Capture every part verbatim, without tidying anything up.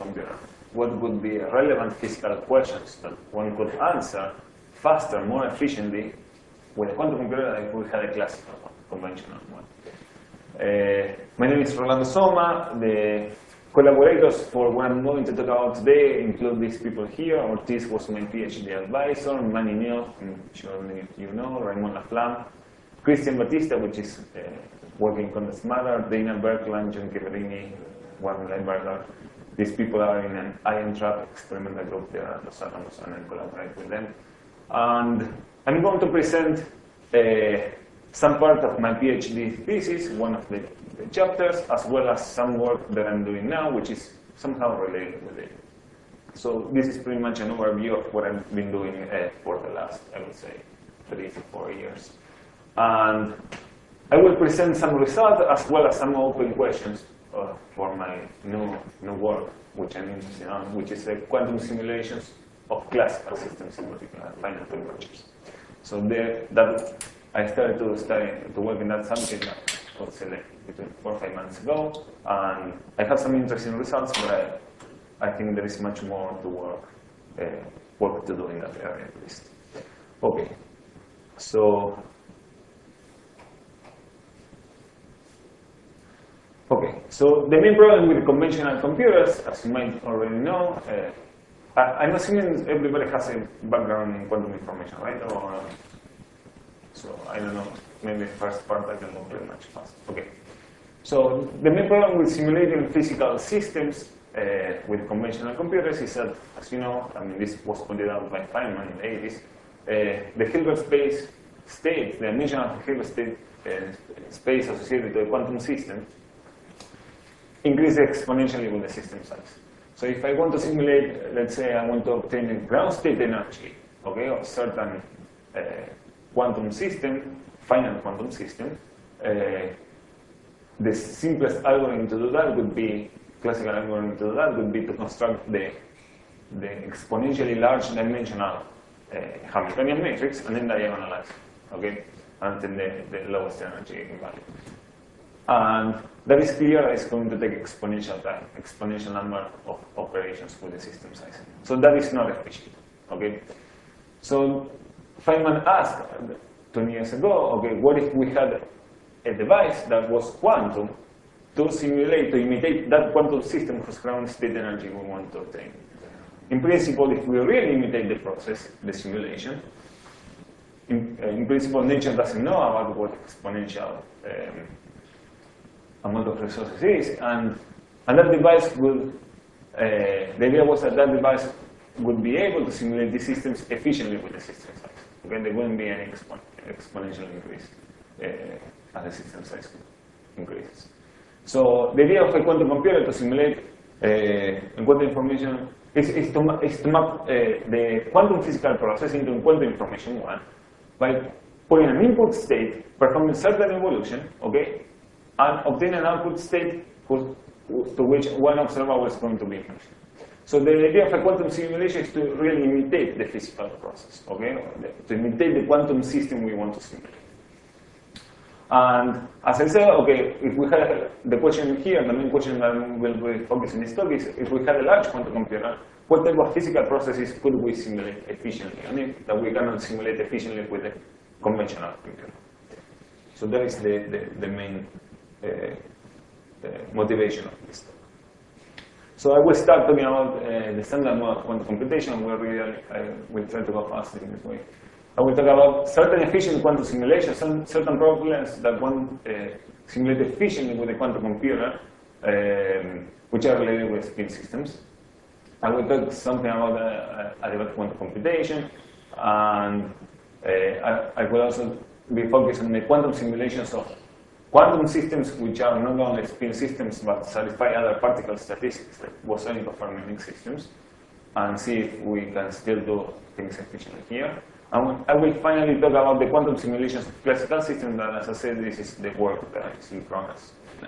computer, what would be relevant physical questions that one could answer faster, more efficiently with a quantum computer than if we had a classical one, conventional one. Uh, my name is Rolando Soma. The collaborators for what I'm going to talk about today include these people here. Ortiz was my PhD advisor, Manny Neal, I'm sure many of you know, Raymond Laflamme, Christian Batista, which is uh, working on the Smatter, Dana Berkland, John Chiaverini, Warren Leinberger. These people are in an ion trap experimental group there at Los Alamos, and I collaborate with them. And I'm going to present uh, some part of my PhD thesis, one of the, the chapters, as well as some work that I'm doing now, which is somehow related with it. So this is pretty much an overview of what I've been doing uh, for the last, I would say, three to four years. And I will present some results as well as some open questions uh, for my new, new work, which I'm interested in, which is the quantum simulations of classical systems, in particular, finite temperatures. So there, that I started to study, to work in that subject, I would say like between four or five months ago, and I have some interesting results, but I, I think there is much more to work, uh, work to do in that area at least. Okay, so. Okay, so the main problem with conventional computers, as you might already know, uh, I, I'm assuming everybody has a background in quantum information, right? Or, uh, so I don't know, maybe the first part I can go pretty much fast. Okay, so the main problem with simulating physical systems uh, with conventional computers is that, as you know, I mean, this was pointed out by Feynman in the eighties, uh, the Hilbert space state, the dimension of the Hilbert state, uh, space associated to a quantum system, increase exponentially with the system size. So if I want to simulate, let's say I want to obtain a ground state energy, okay, of certain uh, quantum system, finite quantum system, uh, the simplest algorithm to do that would be, classical algorithm to do that would be to construct the, the exponentially large dimensional uh, Hamiltonian matrix and then diagonalize, okay, until the, the lowest energy value. And that is clear that it's going to take exponential time, exponential number of operations with the system size. So that is not efficient, okay? So Feynman asked twenty years ago, okay, what if we had a device that was quantum to simulate, to imitate that quantum system whose ground state energy we want to obtain? In principle, if we really imitate the process, the simulation, in, uh, in principle, nature doesn't know about what exponential um, amount of resources is, and, and that device will, uh, the idea was that that device would be able to simulate these systems efficiently with the system size. Okay, there wouldn't be any expon exponential increase uh, as the system size increases. So the idea of a quantum computer to simulate uh, quantum information is, is, to, is to map uh, the quantum physical process into quantum information one by putting an input state, performing certain evolution, okay, and obtain an output state who, to which one observer is going to be functioning. So the idea of a quantum simulation is to really imitate the physical process, okay? To imitate the quantum system we want to simulate. And as I said, okay, if we had the question here, the main question that will be focused in this talk is, if we had a large quantum computer, what type of physical processes could we simulate efficiently? I mean, that we cannot simulate efficiently with a conventional computer. So that is the, the, the main Uh, uh, motivation of this talk. So I will start talking about uh, the standard model of quantum computation, where really I will try to go fast in this way. I will talk about certain efficient quantum simulations, some certain problems that one uh, simulate efficiently with a quantum computer, um, which are related with spin systems. I will talk something about uh, adiabatic quantum computation, and uh, I, I will also be focused on the quantum simulations of quantum systems which are not only spin systems but satisfy other particle statistics like Bose-Einstein systems, and see if we can still do things efficiently here. And I will finally talk about the quantum simulations of classical systems, that, as I said, this is the work that is in progress now.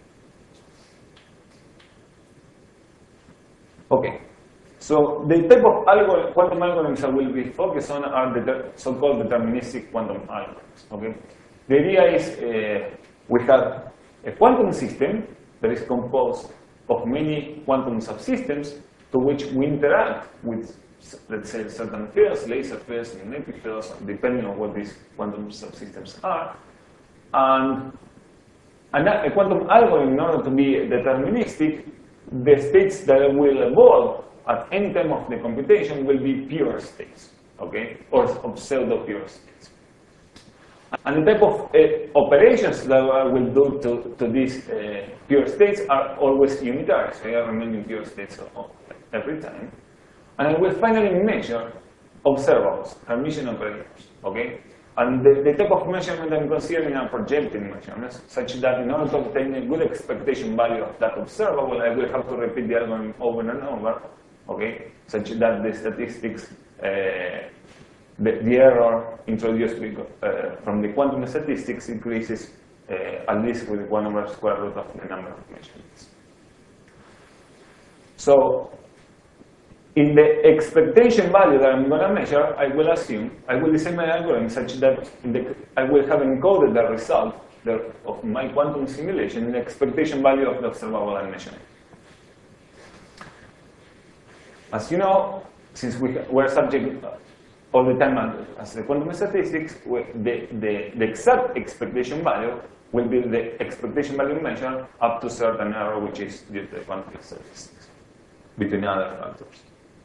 Okay, so the type of algorithm, quantum algorithms I will be focused on are the so-called deterministic quantum algorithms. Okay, the idea is uh, we have a quantum system that is composed of many quantum subsystems to which we interact with, let's say, certain fields, laser fields, magnetic fields, depending on what these quantum subsystems are. And a quantum algorithm, in order to be deterministic, the states that will evolve at any time of the computation will be pure states, okay, or, or pseudo-pure states. And the type of uh, operations that I will do to, to these uh, pure states are always unitary, so I are remaining pure states every time. And I will finally measure observables, Hermitian operators, okay? And the, the type of measurement I'm considering are projective measurements, such that in order to obtain a good expectation value of that observable, I will have to repeat the algorithm over and over, okay? Such that the statistics, uh, the, the error introduced with, uh, from the quantum statistics increases uh, at least with one over square root of the number of measurements. So, in the expectation value that I'm going to measure, I will assume, I will design my algorithm such that in the, I will have encoded the result the, of my quantum simulation in the expectation value of the observable I'm measuring. As you know, since we were subject all the time as the quantum statistics, the, the, the exact expectation value will be the expectation value measured up to certain error, which is due to the quantum statistics, between other factors.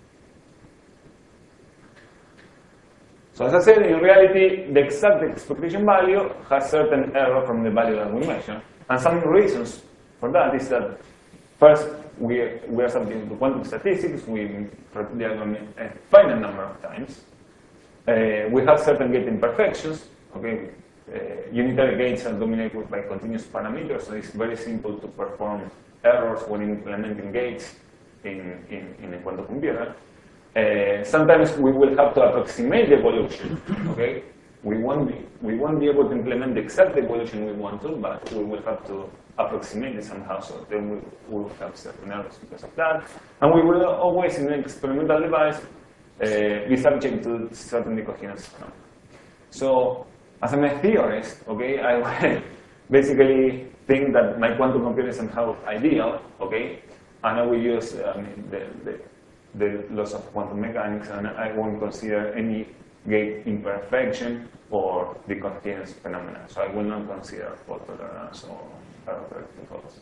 So as I said, in reality, the exact expectation value has certain error from the value that we measure. And some reasons for that is that, first, we are, we are subject to quantum statistics. We repeat the algorithm a finite number of times. Uh, we have certain gate imperfections. Okay? Uh, unitary gates are dominated by continuous parameters, so it's very simple to perform errors when implementing gates in, in, in a quantum computer. Uh, sometimes we will have to approximate the evolution. Okay, we won't be we won't be able to implement the exact evolution we want to, but we will have to approximate it somehow. So then we will have certain errors because of that, and we will always, in an experimental device, uh, be subject to certain decoherence phenomena. So, as I'm a theorist, okay, I basically think that my quantum computer is somehow ideal, okay, and I will use I mean, the, the the laws of quantum mechanics, and I won't consider any gate imperfection or decoherence phenomena. So I will not consider fault tolerance or error correcting faults.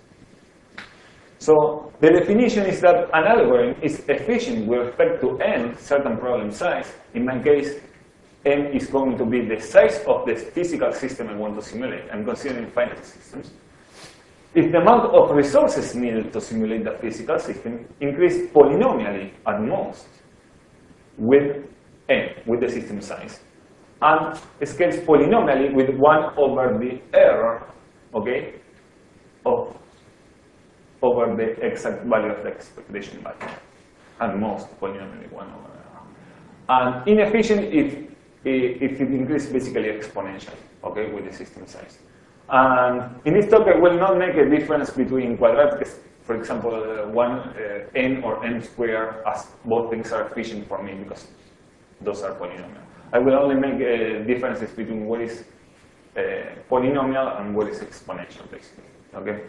So the definition is that an algorithm is efficient with respect to n, certain problem size. In my case, n is going to be the size of the physical system I want to simulate. I'm considering finite systems. If the amount of resources needed to simulate the physical system increase polynomially at most with n, with the system size, and scales polynomially with one over the error, okay, of over the exact value of the expectation value, at most polynomially one over error, and inefficient if if it increases basically exponentially, okay, with the system size. And in this talk, I will not make a difference between quadratic, for example, uh, one uh, n or n squared, as both things are efficient for me because those are polynomial. I will only make uh, differences between what is uh, polynomial and what is exponential, basically. Okay.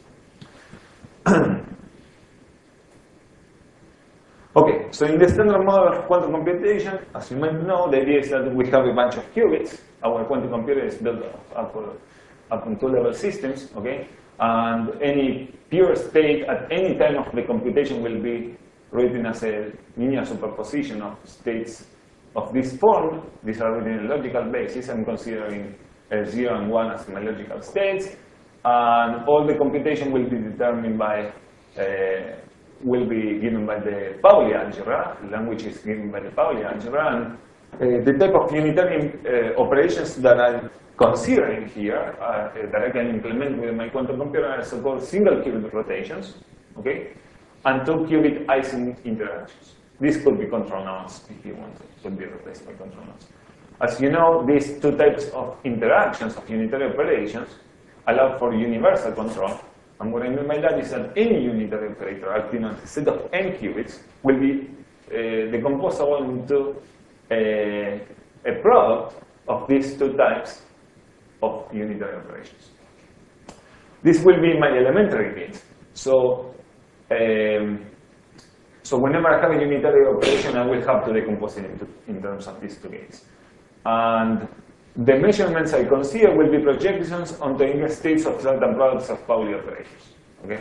Okay. So in the standard model of quantum computation, as you might know, the idea is that we have a bunch of qubits. Our quantum computer is built up upon two-level systems, okay? And any pure state at any time of the computation will be written as a linear superposition of states of this form. These are written in a logical basis. I'm considering uh, zero and one as my logical states. And all the computation will be determined by, uh, will be given by the Pauli algebra. The language is given by the Pauli algebra. And uh, the type of unitary uh, operations that I'm considering here, uh, that I can implement with my quantum computer, are so-called single qubit rotations, okay, and two qubit Ising interactions. This could be control nodes if you want it, could be replaced by control nodes. As you know, these two types of interactions of unitary operations allow for universal control. And what I mean by that is that any unitary operator acting on a set of n qubits will be uh, decomposable into a, a product of these two types of unitary operations. This will be my elementary gates. So Um, so whenever I have a unitary operation, I will have to decompose it into, in terms of these two gates. And the measurements I consider will be projections on the inner states of certain products of Pauli operators. Okay?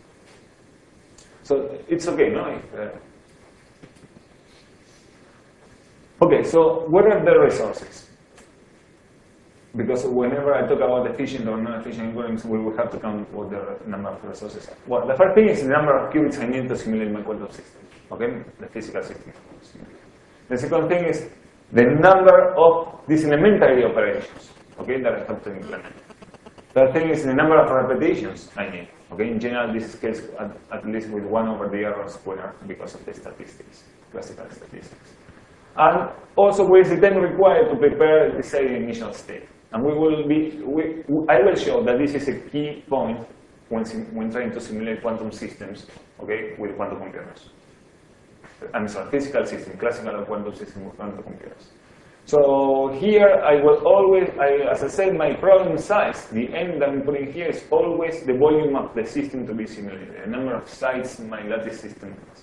So it's okay, no? If, uh, okay, so what are the resources? Because whenever I talk about efficient or non-efficient algorithms, we will have to count what the number of resources are. Well, the first thing is the number of qubits I need to simulate my quantum system. Okay, the physical system. The second thing is the number of these elementary operations. Okay, that I have to implement. The third thing is the number of repetitions I need. Okay, in general, this scales at, at least with one over the error square because of the statistics, classical statistics. And also, what is the time required to prepare the say initial state? And we will be, we, I will show that this is a key point when, when trying to simulate quantum systems, okay, with quantum computers. I'm sorry, physical system, classical quantum system with quantum computers. So here I will always, I, as I said, my problem size, the n that I'm putting here is always the volume of the system to be simulated, the number of sites my lattice system has.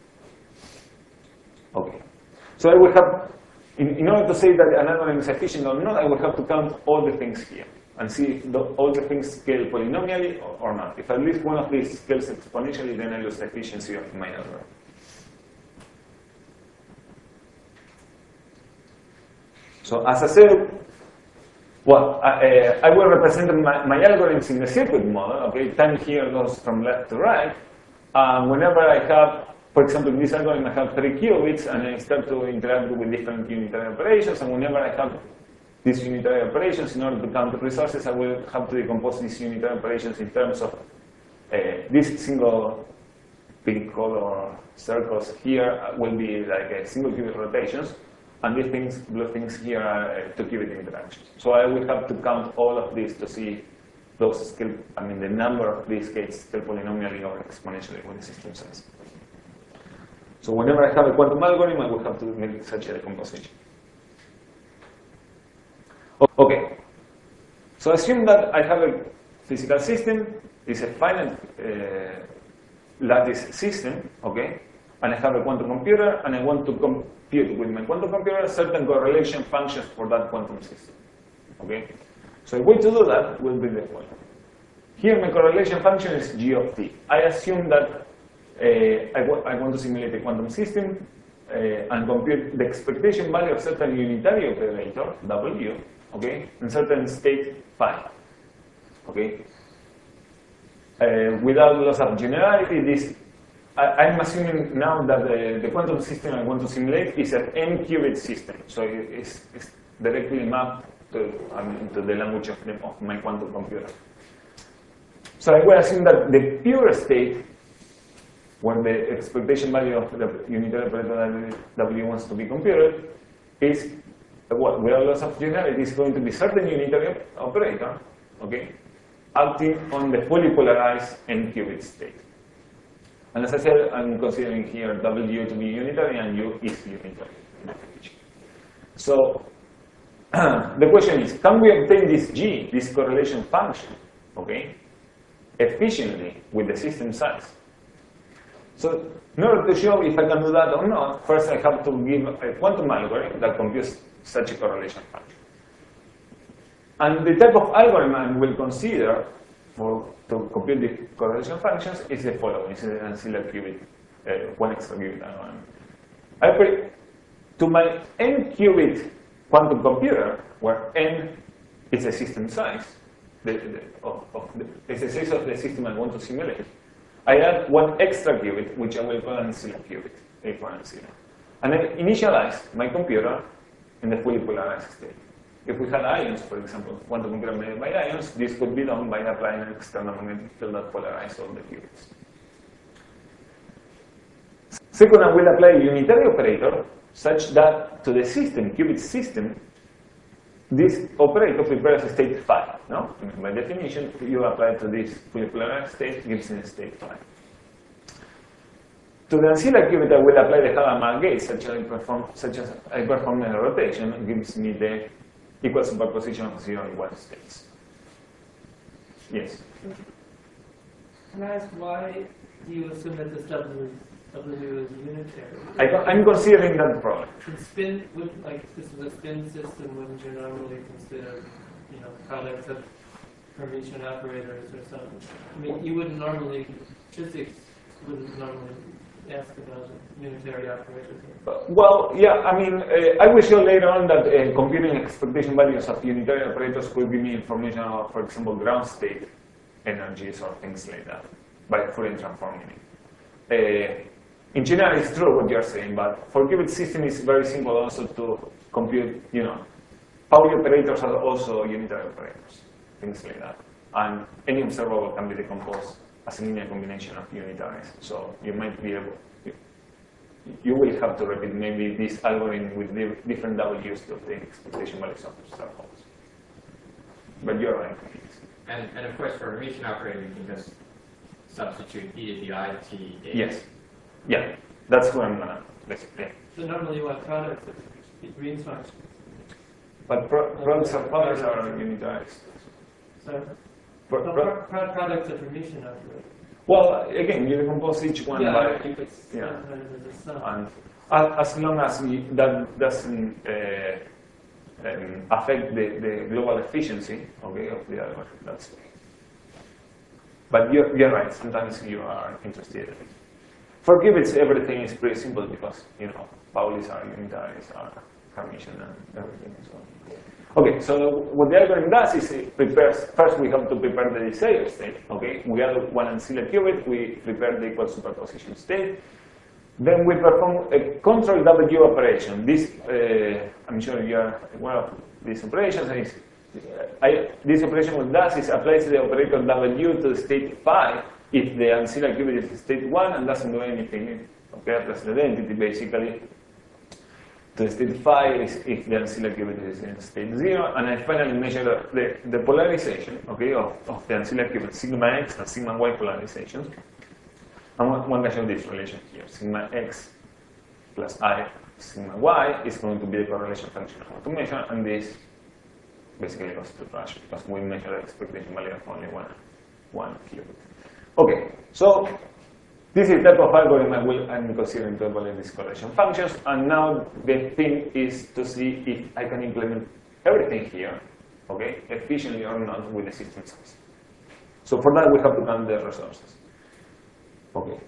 Okay. So I will have, in, in order to say that an algorithm is efficient or not, I will have to count all the things here and see if the, all the things scale polynomially or, or not. If at least one of these scales exponentially, then I lose the efficiency of my algorithm. So as I said, well, I, uh, I will represent my, my algorithms in the circuit model. Okay, time here goes from left to right. Um, whenever I have, for example, in this algorithm, I have three qubits, and I start to interact with different unitary operations. And whenever I have these unitary operations, in order to count the resources, I will have to decompose these unitary operations in terms of uh, this single pink color circles here will be like a single qubit rotations. And these things, blue things here are uh, two qubit interactions. So I will have to count all of these to see those scale, I mean, the number of these gates scale polynomially or exponentially with the system size. So whenever I have a quantum algorithm, I will have to make such a decomposition. Okay. So assume that I have a physical system, it's a finite uh, lattice system, okay? And I have a quantum computer, and I want to compute with my quantum computer certain correlation functions for that quantum system. Okay? So a way to do that will be the following. Here my correlation function is g of t. I assume that uh, I, I want to simulate a quantum system uh, and compute the expectation value of certain unitary operator, W, okay, in certain state phi. Okay? Uh, without loss of generality, this I'm assuming now that the, the quantum system I want to simulate is an n-qubit system. So it's, it's directly mapped to, I mean, to the language of, the, of my quantum computer. So I will assume that the pure state, where the expectation value of the unitary operator W wants to be computed, is what, without loss of generality, is going to be certain unitary operator, okay, acting on the fully polarized n-qubit state. And as I said, I'm considering here W to be unitary and U is unitary. So the question is, can we obtain this G, this correlation function, okay, efficiently with the system size? So in order to show if I can do that or not, first I have to give a quantum algorithm that computes such a correlation function. And the type of algorithm I will consider for to compute the correlation functions is the following: it's an ancillary qubit, uh, one extra qubit algorithm. I put to my n-qubit quantum computer, where n is the system size, the, the, of, of the, is the size of the system I want to simulate. I add one extra qubit, which I will call an ancillary qubit, A for ancillary, and then initialize my computer in the fully polarized state. If we had ions, for example, quantum computer made by ions, this could be done by applying an external magnetic field that polarizes all the qubits. Second, I will apply a unitary operator such that to the system, qubit system, this operator prepares a state phi. No? By definition, you apply to this fully polarized state, gives me a state phi. To the ancillary qubit, I will apply the Hadamard gate, such as I perform, such as I perform a rotation, and gives me the equal superposition of zero and one states. Yes? Can I ask why do you assume that this W, W is unitary? I, I'm considering that problem. In spin, would, like this is a spin system, wouldn't you normally consider, you know, products of Hermitian operators or something? I mean, you wouldn't normally, physics wouldn't normally ask about unitary operators. Well, yeah, I mean, uh, I will show later on that uh, computing expectation values of unitary operators could give me information about, for example, ground state energies or things like that by Fourier transforming it. Uh, in general, it's true what you're saying, but for qubit system, it's very simple also to compute, you know, Pauli operators are also unitary operators, things like that. And any observable can be decomposed as a linear combination of unitaries. So you might be able, you, you will have to repeat maybe this algorithm with the different W's to obtain expectation values of observables. But you're right. And, and of course, for a Hermitian operator, you can just substitute e to the I t data. Yes. Yeah. That's what I'm going to explain. So normally you want products of Green's function. But pro products of powers are unitaries. So, Pro so pro pro products of Hermitian operators. well, again, you decompose each one yeah, by you could yeah. as a sum. And as long as we, that doesn't uh, um, affect the, the global efficiency, okay, of the algorithm, that's okay. But you're, you're right, sometimes you are interested. For qubits, everything is pretty simple because, you know, Paulis are unitaries, are Hermitian and everything. So. Okay, so what the algorithm does is it prepares, first we have to prepare the desired state, okay? We add one ancillary qubit, we prepare the equal superposition state. Then we perform a control W operation. This, uh, I'm sure you are aware of these operations. Is, uh, I, this operation what it does is applies the operator W to the state phi if the ancillary qubit is state one and doesn't do anything. Okay, applies the identity basically to the state phi is if the ancillary qubit is in state zero. And I finally measure the, the polarization, okay, of, of the ancillary qubit, sigma x and sigma y polarizations. And one, one can show this relation here. Sigma x plus I sigma y is going to be the correlation function I want to measure, and this basically goes to trash because we measure the expectation value of only one, one qubit. Okay, so this is the type of algorithm I will, I'm considering to evaluate these correlation functions, and now the thing is to see if I can implement everything here, okay, efficiently or not with the system size. So for that we have to count the resources. Okay.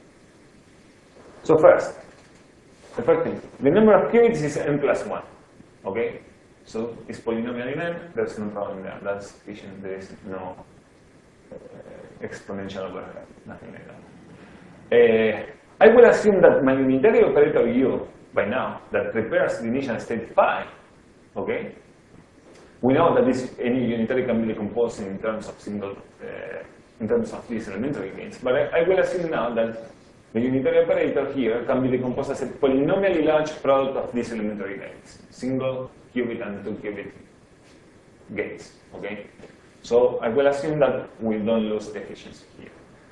So first, the first thing, the number of qubits is n plus one. Okay. So it's polynomial in n. There's no problem there. That's efficient. There is no uh, exponential overhead. Nothing like that. Uh, I will assume that my unitary operator U by now that prepares the initial state phi. Okay. We know that this any unitary can be decomposed in terms of single. Uh, in terms of these elementary gains. But I, I will assume now that the unitary operator here can be decomposed as a polynomially large product of these elementary gains, single qubit and two qubit gains. Okay? So I will assume that we don't lose efficiency here.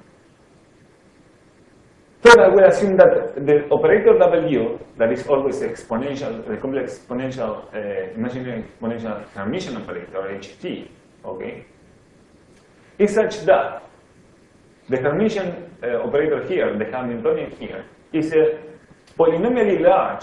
Third, I will assume that the operator W, that is always the exponential, the complex exponential, uh, imaginary exponential Hermitian operator, H T, okay, is such that the Hermitian uh, operator here, the Hamiltonian here, is a polynomially large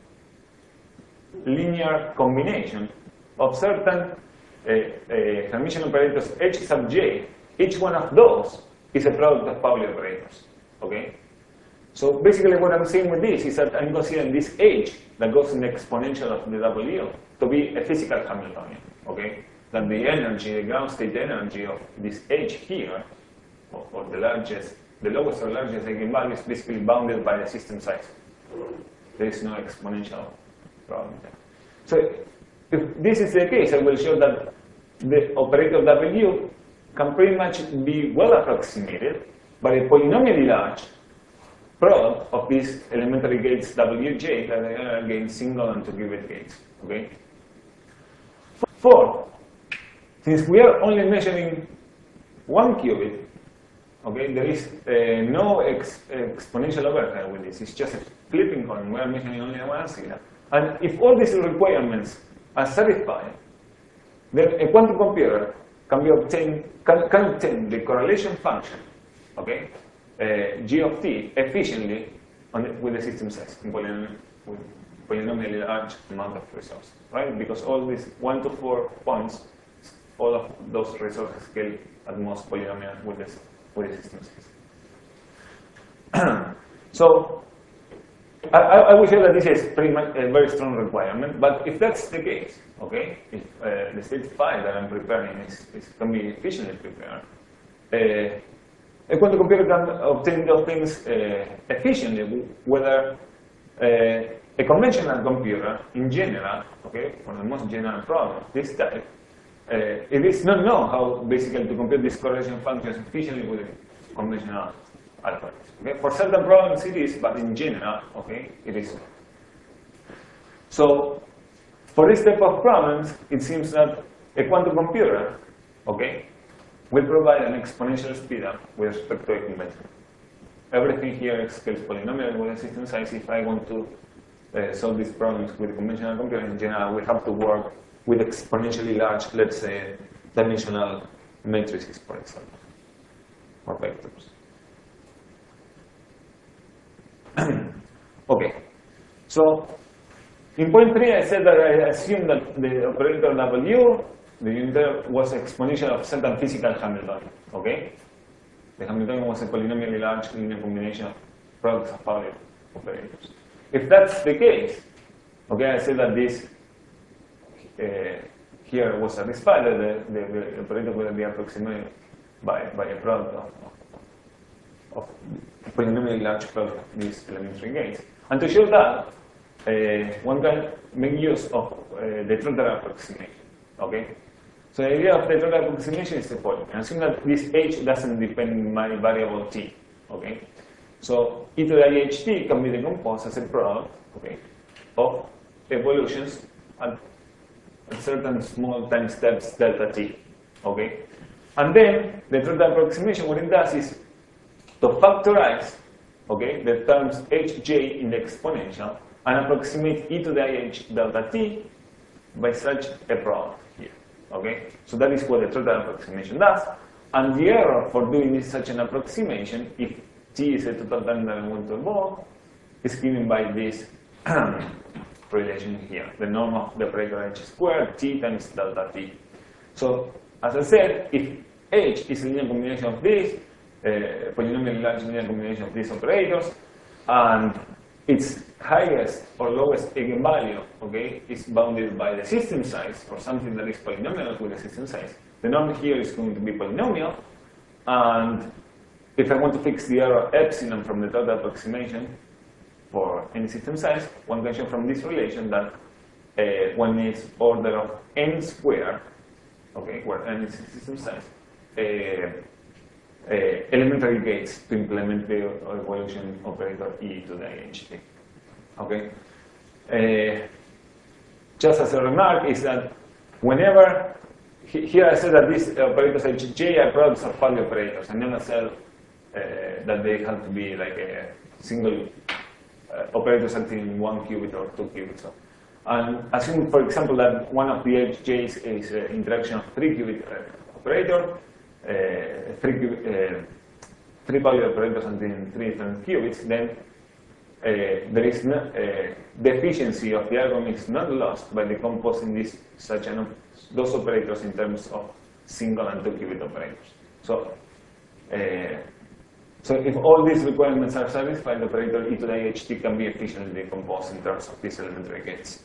linear combination of certain uh, uh, Hermitian operators H sub j. Each one of those is a product of Pauli operators. Okay? So basically what I'm saying with this is that I'm considering this H that goes in the exponential of the W to be a physical Hamiltonian. Okay? That the energy, the ground state energy of this H here, or, or the largest, the lowest or largest eigenvalue is basically bounded by the system size. There is no exponential problem there. So if this is the case, I will show that the operator W can pretty much be well approximated by a polynomially large product of these elementary gates W J that are again single and two qubit gates. Okay? Fourth, since we are only measuring one qubit, okay, there is uh, no ex exponential overhead with this. It's just a flipping coin. We are measuring only one sigma. And if all these requirements are satisfied, then a quantum computer can be obtained, can, can obtain the correlation function okay, uh, g of t efficiently on the, with the system size, in polynomial, with polynomially large amount of resources, right? Because all these one to four points, all of those resources scale at most polynomial with this with the system size. So I, I will show that this is pretty much a very strong requirement, but if that's the case, okay, if uh, the state file that I'm preparing is, is can be efficiently prepared, uh, a quantum computer can obtain those things uh, efficiently, whether uh, a conventional computer, in general, okay, for the most general problem, this type, uh, it is not known how basically to compute these correlation functions efficiently with conventional algorithms. Okay, for certain problems it is, but in general, okay, it is. So, for this type of problems, it seems that a quantum computer, okay, will provide an exponential speedup with respect to a convention. Everything here scales polynomial with a system size. If I want to uh, solve these problems with conventional computers in general, we have to work with exponentially large, let's say, dimensional matrices, for example, or vectors. Okay, so in point three, I said that I assumed that the operator W, the unit was exponential of certain physical Hamiltonian. Okay, the Hamiltonian was a polynomially large linear combination of products of Pauli operators. If that's the case, okay, I said that this uh, here was satisfied that the, the, the operator will be approximated by by a product of, of polynomially large product of these elementary gates. And to show that, uh, one can make use of uh, the Trotter approximation. Okay? So the idea of the Trotter approximation is the following. Assume that this h doesn't depend on my variable t. Okay? So e to the I h t can be decomposed as a product, okay, of evolutions at, at certain small time steps delta t. Okay? And then the Trotter approximation, what it does is to factorize, okay, the terms hj in the exponential and approximate e to the ih delta t by such a product here. Okay, so that is what the Trotter approximation does. And the error for doing this, such an approximation, if t is a total time that I want to evolve, is given by this relation here, the norm of the operator h squared t times delta t. So as I said, if h is a linear combination of this, Uh, polynomial large linear combination of these operators, and its highest or lowest eigenvalue, okay, is bounded by the system size, or something that is polynomial with the system size. The norm here is going to be polynomial, and if I want to fix the error epsilon from the Trotter approximation for any system size, one can show from this relation that uh, one is order of n squared, okay, where n is system size, uh, Uh, elementary gates to implement the evolution operator e to the I h t. Okay. Uh, just as a remark is that whenever he, here I said that these operators hj are products of Pauli operators, and then I said uh, that they have to be like a single uh, operators acting in one qubit or two qubits. So, and assume, for example, that one of the hj's is an interaction of three qubit uh, operator. Uh, three, uh, three Pauli operators in three different qubits, then uh, there is no, uh, the efficiency of the algorithm is not lost by decomposing this such an those operators in terms of single and two qubit operators. So, uh, so if all these requirements are satisfied, the operator e to the I h t can be efficiently decomposed in terms of these elementary gates.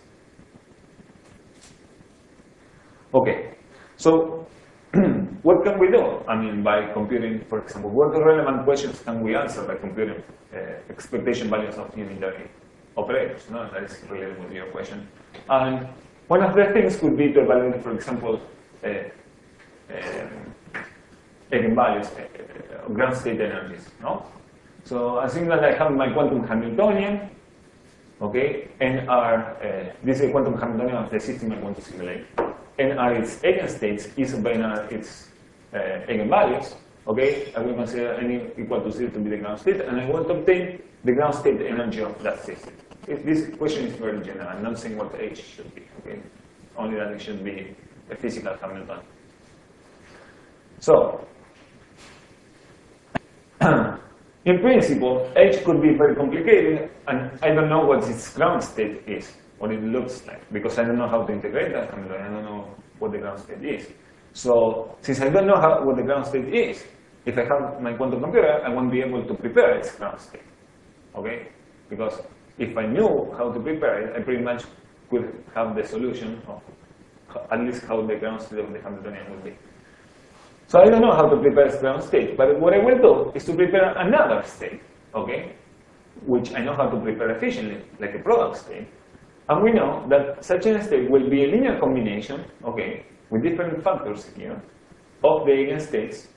Okay, so. What can we do? I mean, by computing, for example, what relevant questions can we answer by computing uh, expectation values of unitary operators? No, that is related with your question. And one of the things could be to evaluate, for example, uh, um, eigenvalues, uh, ground state energies. No? So assume that I have my quantum Hamiltonian, okay, and are uh, this is a quantum Hamiltonian of the system I want to simulate. N are its eigenstates, E sub n are its uh, eigenvalues. Okay, I will consider n equal to zero to be the ground state, and I want to obtain the ground state energy of that system. If this question is very general. I'm not saying what H should be. Okay, only that it should be a physical Hamiltonian. So, in principle, H could be very complicated, and I don't know what its ground state is, what it looks like, because I don't know how to integrate that Hamiltonian. I don't know what the ground state is. So, since I don't know how, what the ground state is, if I have my quantum computer, I won't be able to prepare its ground state. Okay? Because if I knew how to prepare it, I pretty much could have the solution of at least how the ground state of the Hamiltonian would be. So I don't know how to prepare its ground state, but what I will do is to prepare another state, okay, which I know how to prepare efficiently, like a product state. And we know that such a state will be a linear combination, okay, with different factors here, of the eigenstates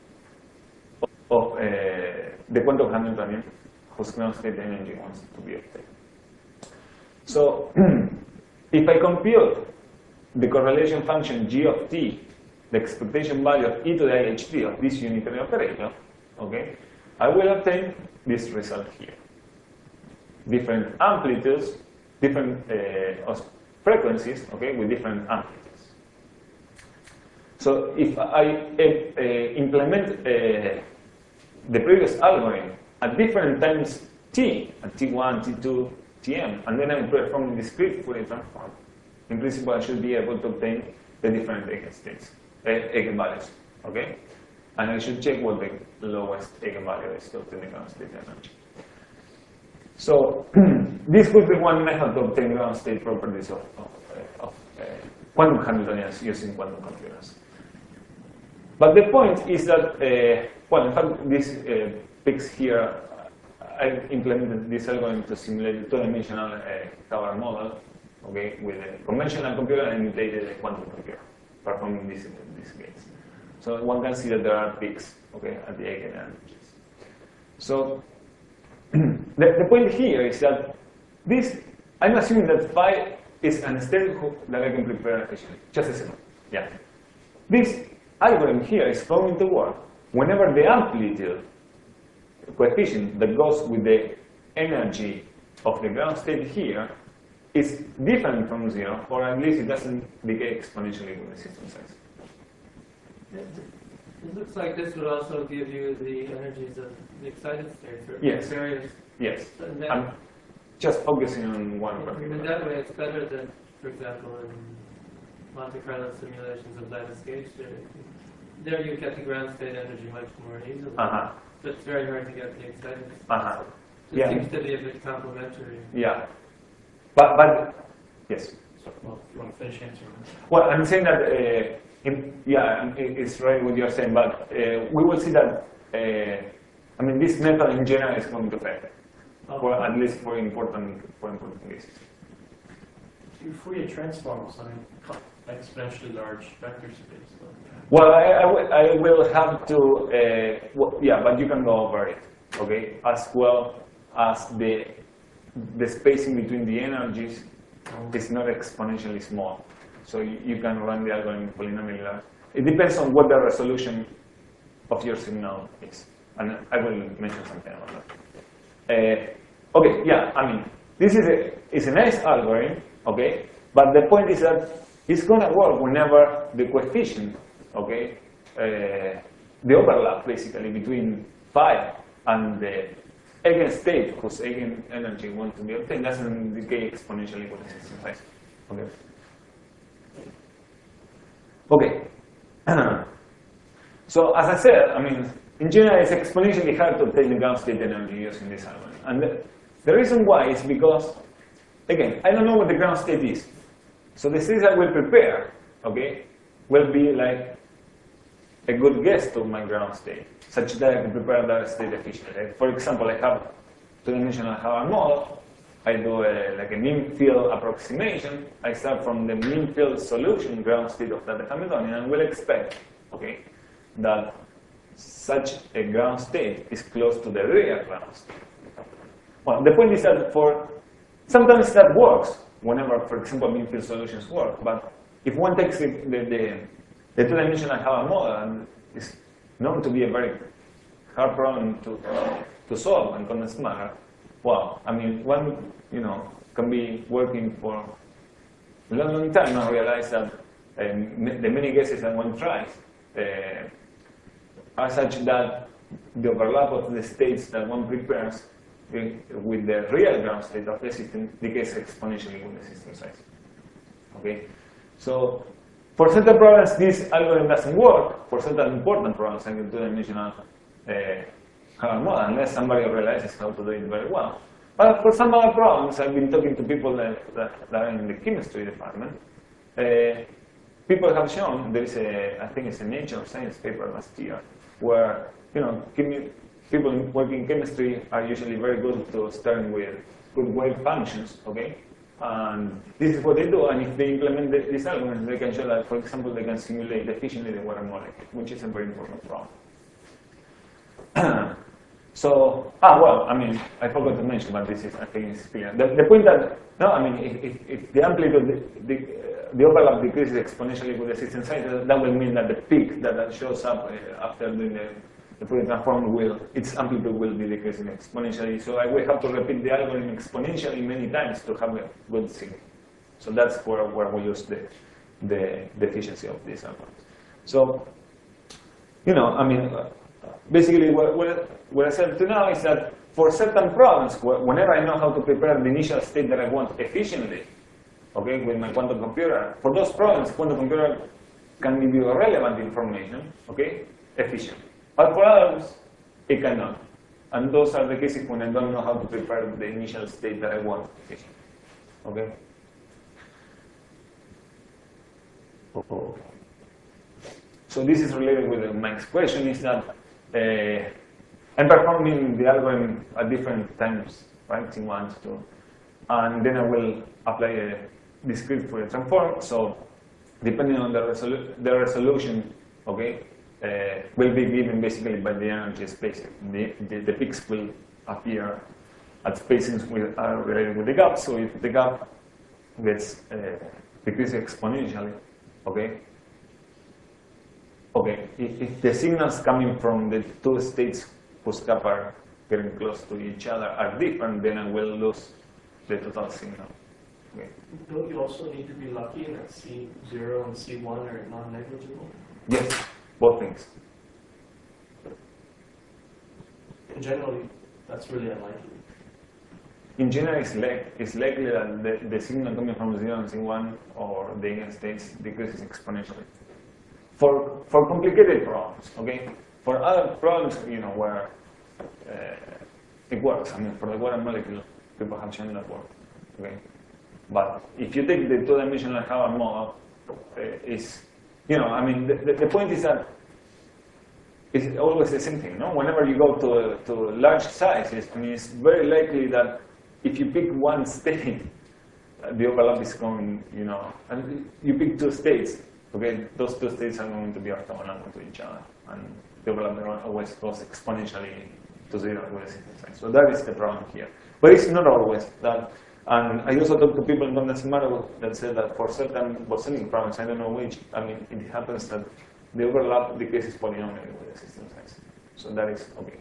of uh, the quantum Hamiltonian whose ground state energy wants to be obtained. So if I compute the correlation function g of t, the expectation value of e to the I H T of this unitary operator, okay, I will obtain this result here. Different amplitudes, different uh, frequencies, okay, with different amplitudes. So if I uh, uh, implement uh, the previous algorithm at different times t, at t one, t two, tm, and then I'm performing discrete Fourier transform, in principle I should be able to obtain the different eigenstates, uh, eigenvalues, okay? And I should check what the lowest eigenvalue is to obtain the ground state energy. So this would be one method to obtain ground state properties of, of, uh, of uh, quantum Hamiltonians using quantum computers. But the point is that, uh, well, in fact, this uh, pics here, I implemented this algorithm to simulate the two-dimensional uh, Hubbard model, okay, with a conventional computer and imitated a quantum computer, performing these these gates. So one can see that there are peaks, okay, at the eigenenergies. So the, the point here is that this, I'm assuming that phi is an state that I can prepare efficiently. Just a second. Yeah. This algorithm here is going to work whenever the amplitude coefficient that goes with the energy of the ground state here is different from zero, or at least it doesn't decay exponentially with the system size. It, it looks like this would also give you the energies of the excited states, or Yes. various. Yes. And that, I'm just focusing on one in particular. that way, it's better than, for example, in Monte Carlo simulations of lattice gauge theory. There you get the ground state energy much more easily. Uh-huh. But it's very hard to get the excited. Uh-huh. It Yeah. seems to be a bit complementary. Yeah. But, but yes. Well, if you want to finish answering. Well, I'm saying that, uh, in, yeah, it- it's right what you're saying, but uh, we will see that, uh, I mean, this method in general is going to fail, for, at least for important, for important cases. Your Fourier transforms on exponentially large vector space. Though. Well, I, I, will, I will have to, uh, well, yeah, but you can go over it, okay, as well as the, the spacing between the energies is not exponentially small. So you, you can run the algorithm polynomially. It depends on what the resolution of your signal is. And I will mention something about that. Uh, okay, yeah, I mean, this is a, is a nice algorithm, okay? But the point is that it's going to work whenever the coefficient, okay, uh, the overlap basically between phi and the eigenstate whose eigenenergy wants to be obtained doesn't decay exponentially with the system size. Okay. Okay. So as I said, I mean, in general, it's exponentially hard to obtain the ground state energy using this algorithm. And the, the reason why is because, again, I don't know what the ground state is. So the states I will prepare, okay, will be like a good guess to my ground state, such that I can prepare that state efficiently. For example, I have two-dimensional Hubbard model. I do a, like a mean field approximation. I start from the mean field solution ground state of that Hamiltonian, and will expect, okay, that such a ground state is close to the real ground state. Well, the point is that for sometimes that works whenever, for example, mean field solutions work. But if one takes the the, the, the two-dimensional Hubbard model and is known to be a very hard problem to to solve and condensed matter, well, I mean, one you know can be working for a long, long time and realize that um, the many guesses that one tries uh, are such that the overlap of the states that one prepares with the real ground state of the system decays exponentially with the system size. Okay, so for certain problems this algorithm doesn't work. For certain important problems, like the two-dimensional uh, Hammar model, unless somebody realizes how to do it very well. But for some other problems, I've been talking to people that, that, that are in the chemistry department. Uh, people have shown there is a, I think it's a Nature Science paper last year, where you know people working in chemistry are usually very good to starting with good wave functions, okay? And this is what they do, and if they implement the, this algorithm, they can show that, for example, they can simulate efficiently the water molecule, which is a very important problem. So, ah, well, I mean, I forgot to mention, but this is, I think, is clear. The, the point that, no, I mean, if, if, if the amplitude, the, the, uh, the overlap decreases exponentially with the system size, that will mean that the peak that, that shows up uh, after doing the, the Fourier transform will, its amplitude will be decreasing exponentially. So I will have to repeat the algorithm exponentially many times to have a good signal. So that's where, where we use the, the, the efficiency of this algorithm. So, you know, I mean, uh, basically what, what, what I said to now is that for certain problems, whenever I know how to prepare the initial state that I want efficiently, okay, with my quantum computer, for those problems, quantum computer can give you relevant information, okay, efficiently. But for others, it cannot. And those are the cases when I don't know how to prepare the initial state that I want efficiently, okay? Okay. So this is related with my next question, is that uh, I'm performing the algorithm at different times, right, T one, T two, and then I will apply a discrete Fourier transform. So depending on the, resolu the resolution, okay, uh, will be given basically by the energy spacing. The, the, the peaks will appear at spacings which are related with the gap. So if the gap gets uh, decreased exponentially, okay, okay, if, if the signals coming from the two states whose gap are getting close to each other are different, then I will lose the total signal. Okay. Don't you also need to be lucky that C zero and C one are non-negligible? Yes, both things. And generally, that's really unlikely. In general, it's, li it's likely that the, the signal coming from zero and C one or the eigen states decreases exponentially. For, for complicated problems, okay? For other problems, you know, where uh, it works, I mean, for the water molecule, people have shown that work, okay? But if you take the two-dimensional Hammar model, uh, is, you know, I mean, the, the, the point is that it's always the same thing, no? Whenever you go to, to large sizes, I mean, it's very likely that if you pick one state, uh, the overlap is going, you know, and you pick two states, okay, those two states are going to be orthogonal to each other, and the overlap always goes exponentially to zero with the system size. So that is the problem here. But it's not always that. And I also talked to people in condensed matter that said that for certain Bosenic problems, I don't know which, I mean, it happens that the overlap decreases polynomially with the system size. So that is okay.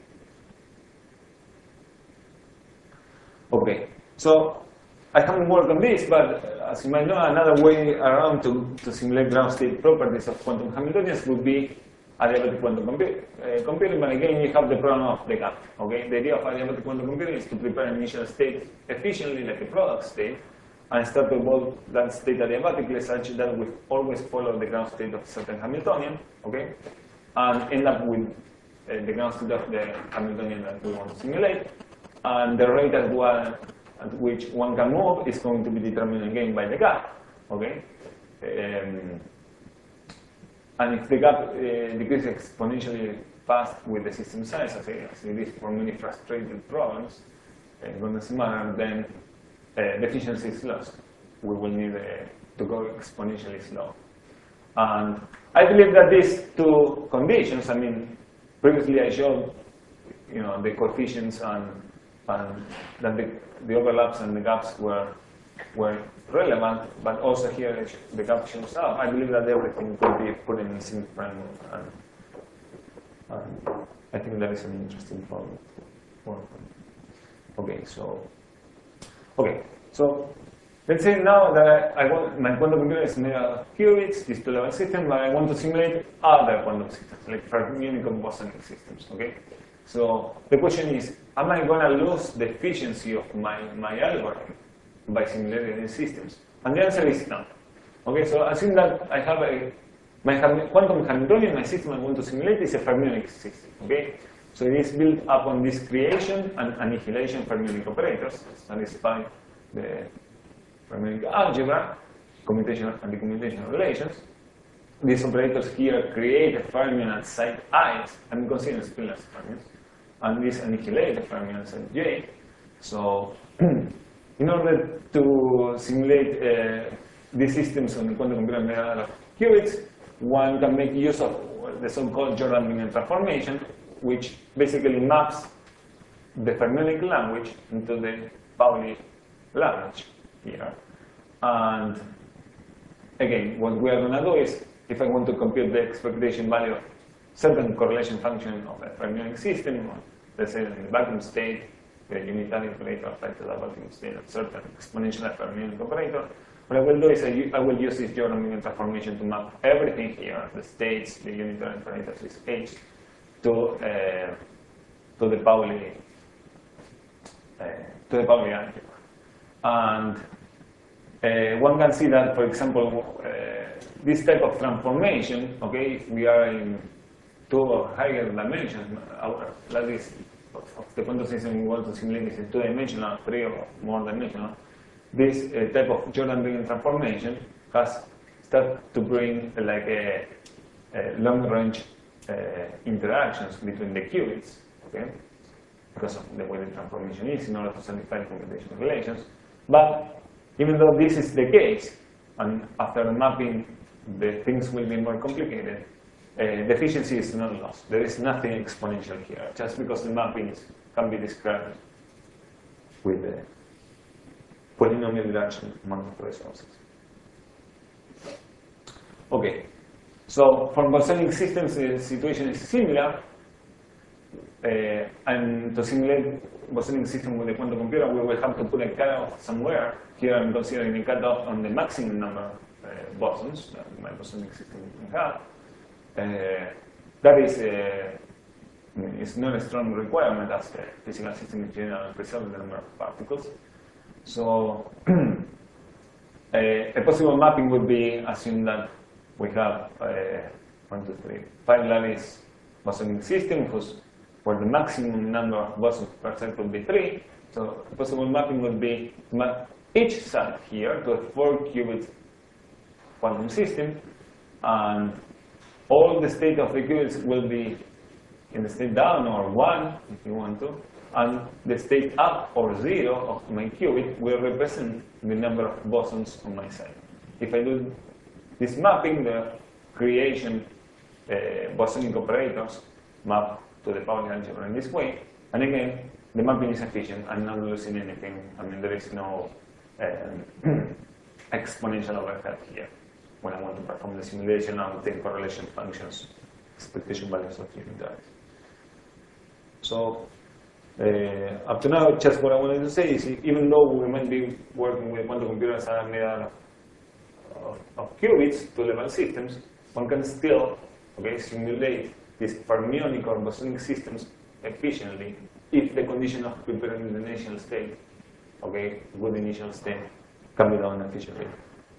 Okay, so I haven't worked on this, but as you might know, another way around to, to simulate ground state properties of quantum Hamiltonians would be adiabatic quantum compu uh, computing. But again, you have the problem of the gap. Okay, the idea of adiabatic quantum computing is to prepare an initial state efficiently, like a product state, and start to evolve that state adiabatically such that we always follow the ground state of a certain Hamiltonian. Okay, and end up with uh, the ground state of the Hamiltonian that we want to simulate, and the rate at one at which one can move is going to be determined again by the gap, okay? Um, and if the gap uh, decreases exponentially fast with the system size, as it is for many frustrated problems, uh, condensed matter, then uh, the efficiency is lost. We will need uh, to go exponentially slow. And I believe that these two conditions, I mean, previously I showed, you know, the coefficients and, and that the the overlaps and the gaps were were relevant, but also here the gap shows up. I believe that everything could be put in the same framework, and, and I think that is an interesting problem to work on. Okay, so okay, so let's say now that I, I want, my quantum computer is made out of qubits, this two-level system, but I want to simulate other quantum systems, like fermionic or bosonic systems, okay? So the question is, am I going to lose the efficiency of my, my algorithm by simulating these systems? And the answer is no. Okay, so assume that I have a, my quantum Hamiltonian, my system I want to simulate is a fermionic system, okay? So it is built upon this creation and annihilation fermionic operators, satisfy the fermionic algebra, commutational and decommutational relations. These operators here create a fermion at site I, I'm considering still as fermions, and this annihilate the fermion at site j. So in order to simulate uh, these systems on the quantum computer made out of qubits, one can make use of the so-called Jordan-Bingham transformation, which basically maps the fermionic language into the Pauli language here. And again, what we are going to do is, if I want to compute the expectation value of certain correlation function of a fermionic system, or let's say in the vacuum state, the unitary operator applied to the vacuum state of certain exponential fermionic operator, what I will do is I, I will use this Jordan-Bingham transformation to map everything here, the states, the unitary operators, this H, to uh, to the Pauli uh, to the Pauli algebra. And uh, one can see that, for example, uh, this type of transformation, okay, if we are in two or higher dimensions, our, that is, of the quantum system we want to simulate is in two-dimensional, three or more dimensional, this uh, type of Jordan-Bingham transformation has started to bring uh, like a, a long-range uh, interactions between the qubits, okay, because of the way the transformation is in order to satisfy the computational relations. But even though this is the case, and after mapping the things will be more complicated, uh, the efficiency is not lost. There is nothing exponential here, just because the mapping is, can be described with the polynomial reduction among the resources. Okay, so for bosonic systems, the situation is similar. Uh, and to simulate bosonic system with a quantum computer, we will have to put a cutoff somewhere. Here I'm considering a cutoff on the maximum number of uh, bosons that my bosonic system can have. Uh, that is, uh, I mean, it's not a strong requirement as the physical system in general preserves the number of particles. So a, a possible mapping would be assume that we have uh, one, two, three, five lattice bosonic system whose where the maximum number of bosons per set would be three. So a possible mapping would be to map each side here to a four qubit quantum system, and all the state of the qubits will be in the state down or one, if you want to, and the state up or zero of my qubit will represent the number of bosons on my side. If I do this mapping, the creation uh, bosonic operators map to the Pauli algebra in this way, and again, the mapping is efficient. I'm not losing anything. I mean, there is no um, exponential overhead here when I want to perform the simulation and obtain correlation functions, expectation values of unitaries. So, uh, up to now, just what I wanted to say is, even though we might be working with quantum computers that are made out of, of, of qubits, two-level systems, one can still, okay, simulate these fermionic or bosonic systems efficiently if the condition of preparing the initial state, okay, good initial state, can be done efficiently.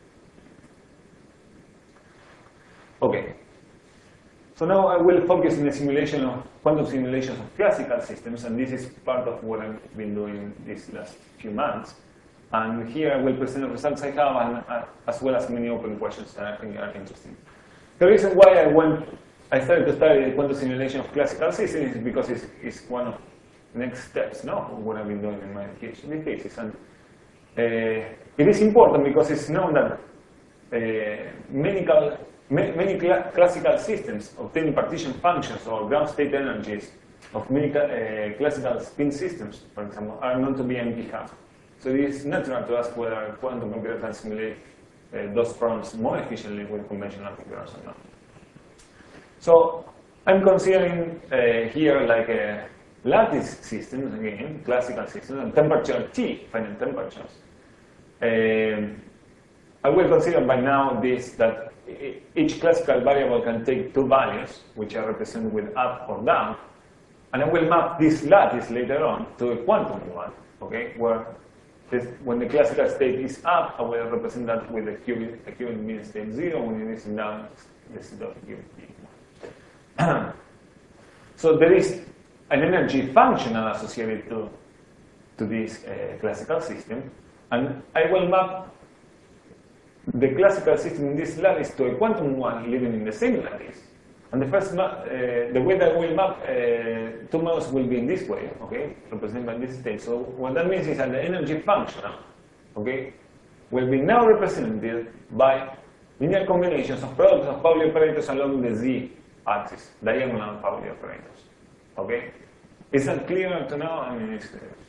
Okay. So now I will focus on the simulation of quantum simulations of classical systems, and this is part of what I've been doing these last few months. And here I will present the results I have, and, uh, as well as many open questions that I think are interesting. The reason why I went I started to study the quantum simulation of classical systems is because it's, it's one of the next steps, no, of what I've been doing in my PhD thesis. And uh, it is important because it's known that uh, many, cal many cl classical systems obtaining partition functions or ground state energies of many uh, classical spin systems, for example, are known to be M P half. So it is natural to ask whether a quantum computer can simulate uh, those problems more efficiently with conventional computers or not. So I'm considering uh, here like a lattice systems, again, classical systems, and temperature T, finite temperatures. um, I will consider by now this that each classical variable can take two values, which are represented with up or down, and I will map this lattice later on to a quantum one, okay, where this, when the classical state is up, I will represent that with a qubit, a qubit mean state zero. When it is down, the state of qubit. So there is an energy functional associated to, to this uh, classical system, and I will map the classical system in this lattice to a quantum one living in the same lattice. And the first map, uh, the way that we map uh, two modes will be in this way, okay, represented by this state. So what that means is that the energy function, okay, will be now represented by linear combinations of products of Pauli operators along the z-axis, diagonal Pauli operators, okay. Is that clear to now? I mean, it's clear.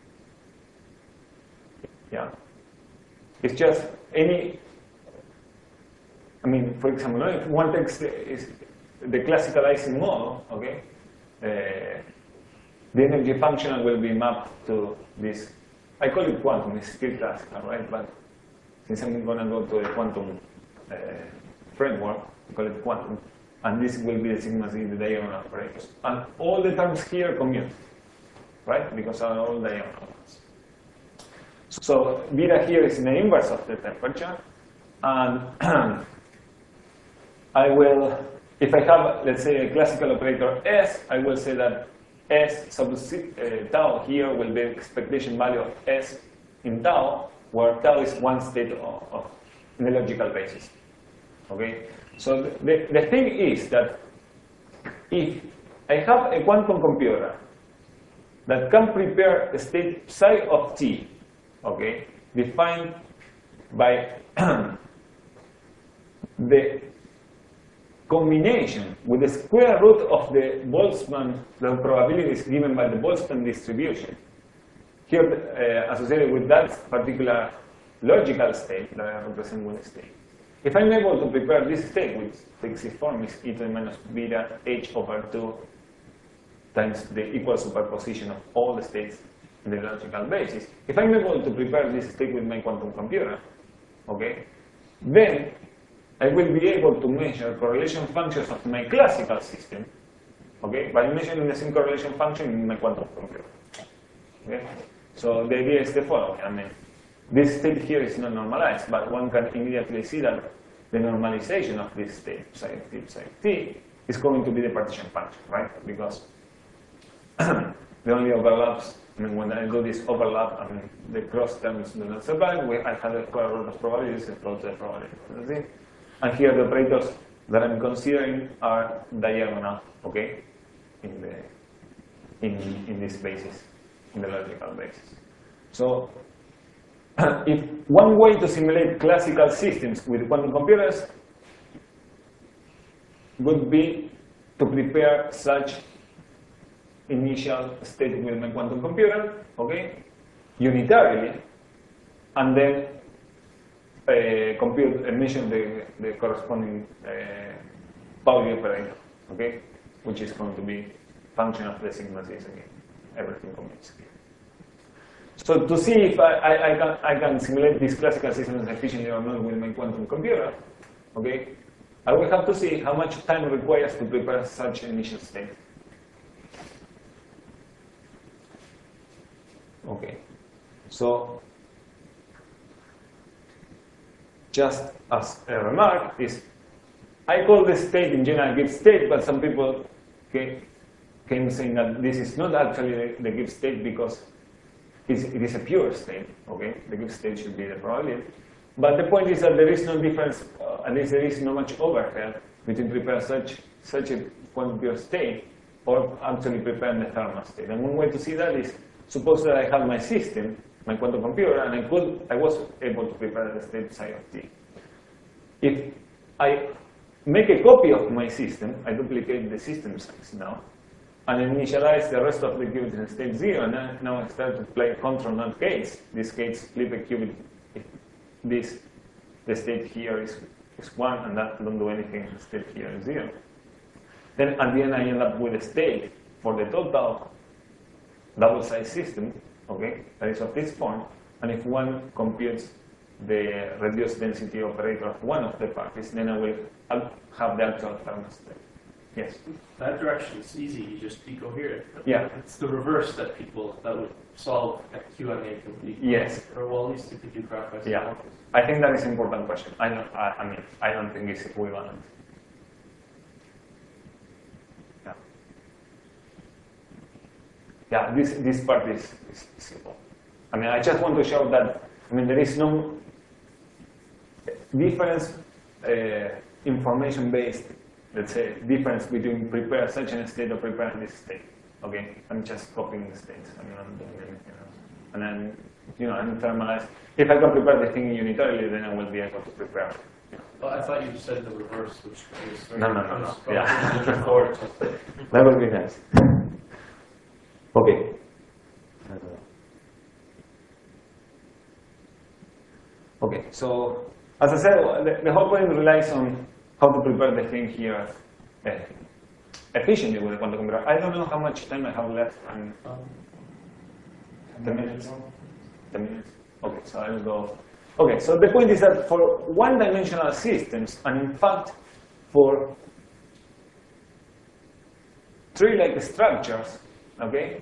Yeah. It's just any. I mean, for example, if one takes the, is the classical Ising model, okay, uh, the energy functional will be mapped to this. I call it quantum, it's still classical, right? But since I'm going to go to a quantum uh, framework, I call it quantum, and this will be the sigma z, the diagonal operators. And all the terms here commute, right? Because are all diagonal ones. So beta here is in the inverse of the temperature, and I will, if I have, let's say, a classical operator S, I will say that S sub uh, tau here will be the expectation value of S in tau, where tau is one state of, of in the logical basis. Okay? So the, the thing is that if I have a quantum computer that can prepare a state psi of t, okay, defined by the combination with the square root of the Boltzmann, the probabilities given by the Boltzmann distribution, here uh, associated with that particular logical state that I represent with a state. If I'm able to prepare this state, which takes its form is e to the minus beta h over two times the equal superposition of all the states in the logical basis, if I'm able to prepare this state with my quantum computer, okay, then I will be able to measure correlation functions of my classical system, okay, by measuring the same correlation function in my quantum computer. Okay? So the idea is the following. I mean, this state here is not normalized, but one can immediately see that the normalization of this state, psi of t, psi of t, is going to be the partition function, right? Because the only overlaps, I mean, when I do this overlap, I mean, the cross terms do not survive. We, I have the square root of probabilities, it floats the probability. And here the operators that I'm considering are diagonal, okay, in the in in this basis, in the logical basis. So if one way to simulate classical systems with quantum computers would be to prepare such initial state with my quantum computer, okay, unitarily, and then uh, compute and measure the, the corresponding uh, Pauli operator, okay, which is going to be function of the sigma z's again. Everything commutes. So to see if I, I, I, can, I can simulate these classical systems efficiently or not with my quantum computer, okay, I will have to see how much time it requires to prepare such an initial state. Okay, so just as a remark is, I call this state in general Gibbs state, but some people came, came saying that this is not actually the, the Gibbs state because it's, it is a pure state. Okay, the Gibbs state should be the probability. But the point is that there is no difference, uh, at least there is no much overhead between preparing such such a quantum pure state or actually preparing the thermal state. And one way to see that is, suppose that I have my system, my quantum computer, and I could, I was able to prepare the state psi of t. If I make a copy of my system, I duplicate the system size now, and initialize the rest of the qubits in state zero, and then now I start to play control NOT gates. These gates flip a qubit if this, the state here is, is one, and that don't do anything, the state here is zero. Then at the end I end up with a state for the total double size system, okay, that is of this point, and if one computes the reduced density operator of one of the parties, then I will have the actual thermostat. Yes? That direction is easy, you just decohere it. Yeah. It's the reverse that people, that would solve a Q M A complete. Yes. Or well, at least if you do graph by Yeah. I think that is an important question. I don't, I, I mean, I don't think it's equivalent. Yeah. Yeah, this, this part is, is simple. I mean, I just want to show that, I mean, there is no difference, uh, information-based, let's say, difference between prepare such a state or prepare this state. Okay, I'm just copying the states. I'm not doing anything else. And then, you know, I'm thermalized. If I can prepare the thing unitarily, then I will be able to prepare. Well, I thought you said the reverse, which is very No, no, no, no. very Yeah. looking forward to. That would be nice. Okay. Okay, so as I said, the, the whole point relies on how to prepare the thing here uh, efficiently with the quantum computer. I don't know how much time I have left. And ten minutes. Ten minutes. Okay, so I will go. Okay, so the point is that for one-dimensional systems, and in fact for tree-like structures, okay.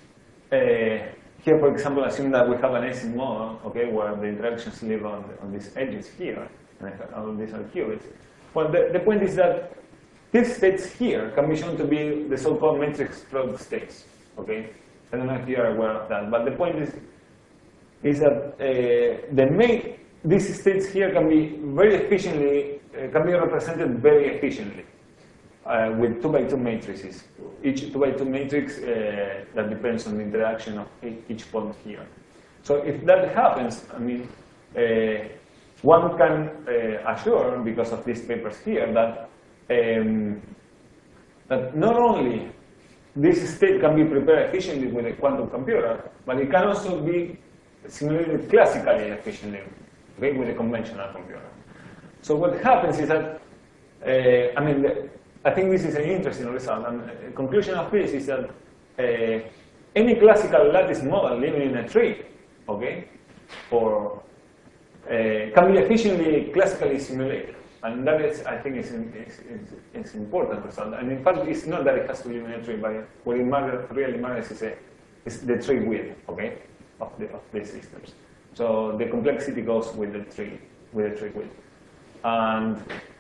Uh, here, for example, assume that we have an Ising model, okay, where the interactions live on, the, on these edges here, and all these are qubits. Well, the, the point is that these states here can be shown to be the so-called matrix product states, okay? I don't know if you are aware of that, but the point is, is that uh, the main, these states here can be very efficiently, uh, can be represented very efficiently uh, with two by two matrices. Each two by two matrix uh, that depends on the interaction of each point here. So if that happens, I mean, uh, one can uh, assure, because of these papers here, that um, that not only this state can be prepared efficiently with a quantum computer, but it can also be simulated classically efficiently, okay, with a conventional computer. So what happens is that, uh, I mean, the, I think this is an interesting result, and the conclusion of this is that uh, any classical lattice model living in a tree, okay, or uh, can be efficiently classically simulated, and that is, I think, is an is, is, is important result. And in fact, it's not that it has to live in a tree, but what it matter, really matters is, a, is the tree width, okay, of the of these systems. So the complexity goes with the tree with the tree width, and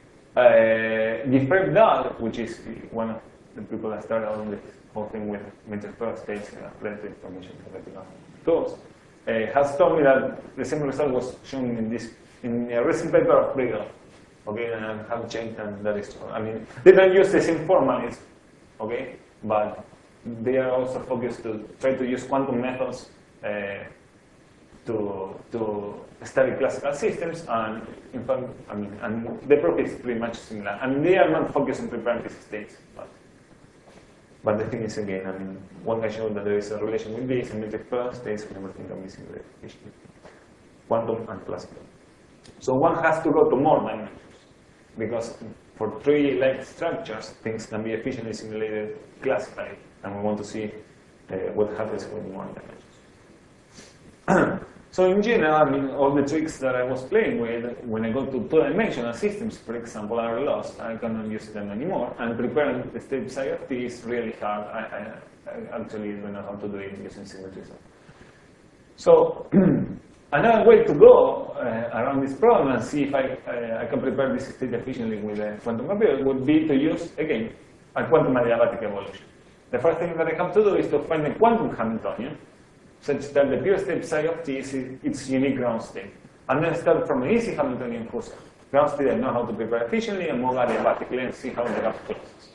Uh, Guilford Dahl, which is one of the people that started on this whole thing with matrix product states and plenty of information theoretical tools, uh, has told me that the same result was shown in this in a recent paper of Briegel. Okay, and I have checked, and that is true. I mean, they don't use the same formalism, okay, but they are also focused to try to use quantum methods uh, to to study classical systems, and in fact, I mean, and the proof is pretty much similar. I mean, they are not focused on preparing these states, but but the thing is, again, I mean, one can show that there is a relation with this, and matrix product states, and everything can be simulated efficiently, quantum and classical. So one has to go to more dimensions, because for tree-like structures, things can be efficiently simulated classically, and we want to see uh, what happens with more dimensions. So in general, I mean, all the tricks that I was playing with, when I go to two-dimensional systems, for example, are lost. I cannot use them anymore. And preparing the state psi of t is really hard. I, I, I actually don't know how to do it using symmetry. So another way to go uh, around this problem and see if I, uh, I can prepare this state efficiently with a quantum computer would be to use, again, a quantum adiabatic evolution. The first thing that I have to do is to find a quantum Hamiltonian, such that the pure state psi of t is its unique ground state. And then start from an easy Hamiltonian whose ground state I know how to prepare efficiently, and move adiabatically and see how the gap closes.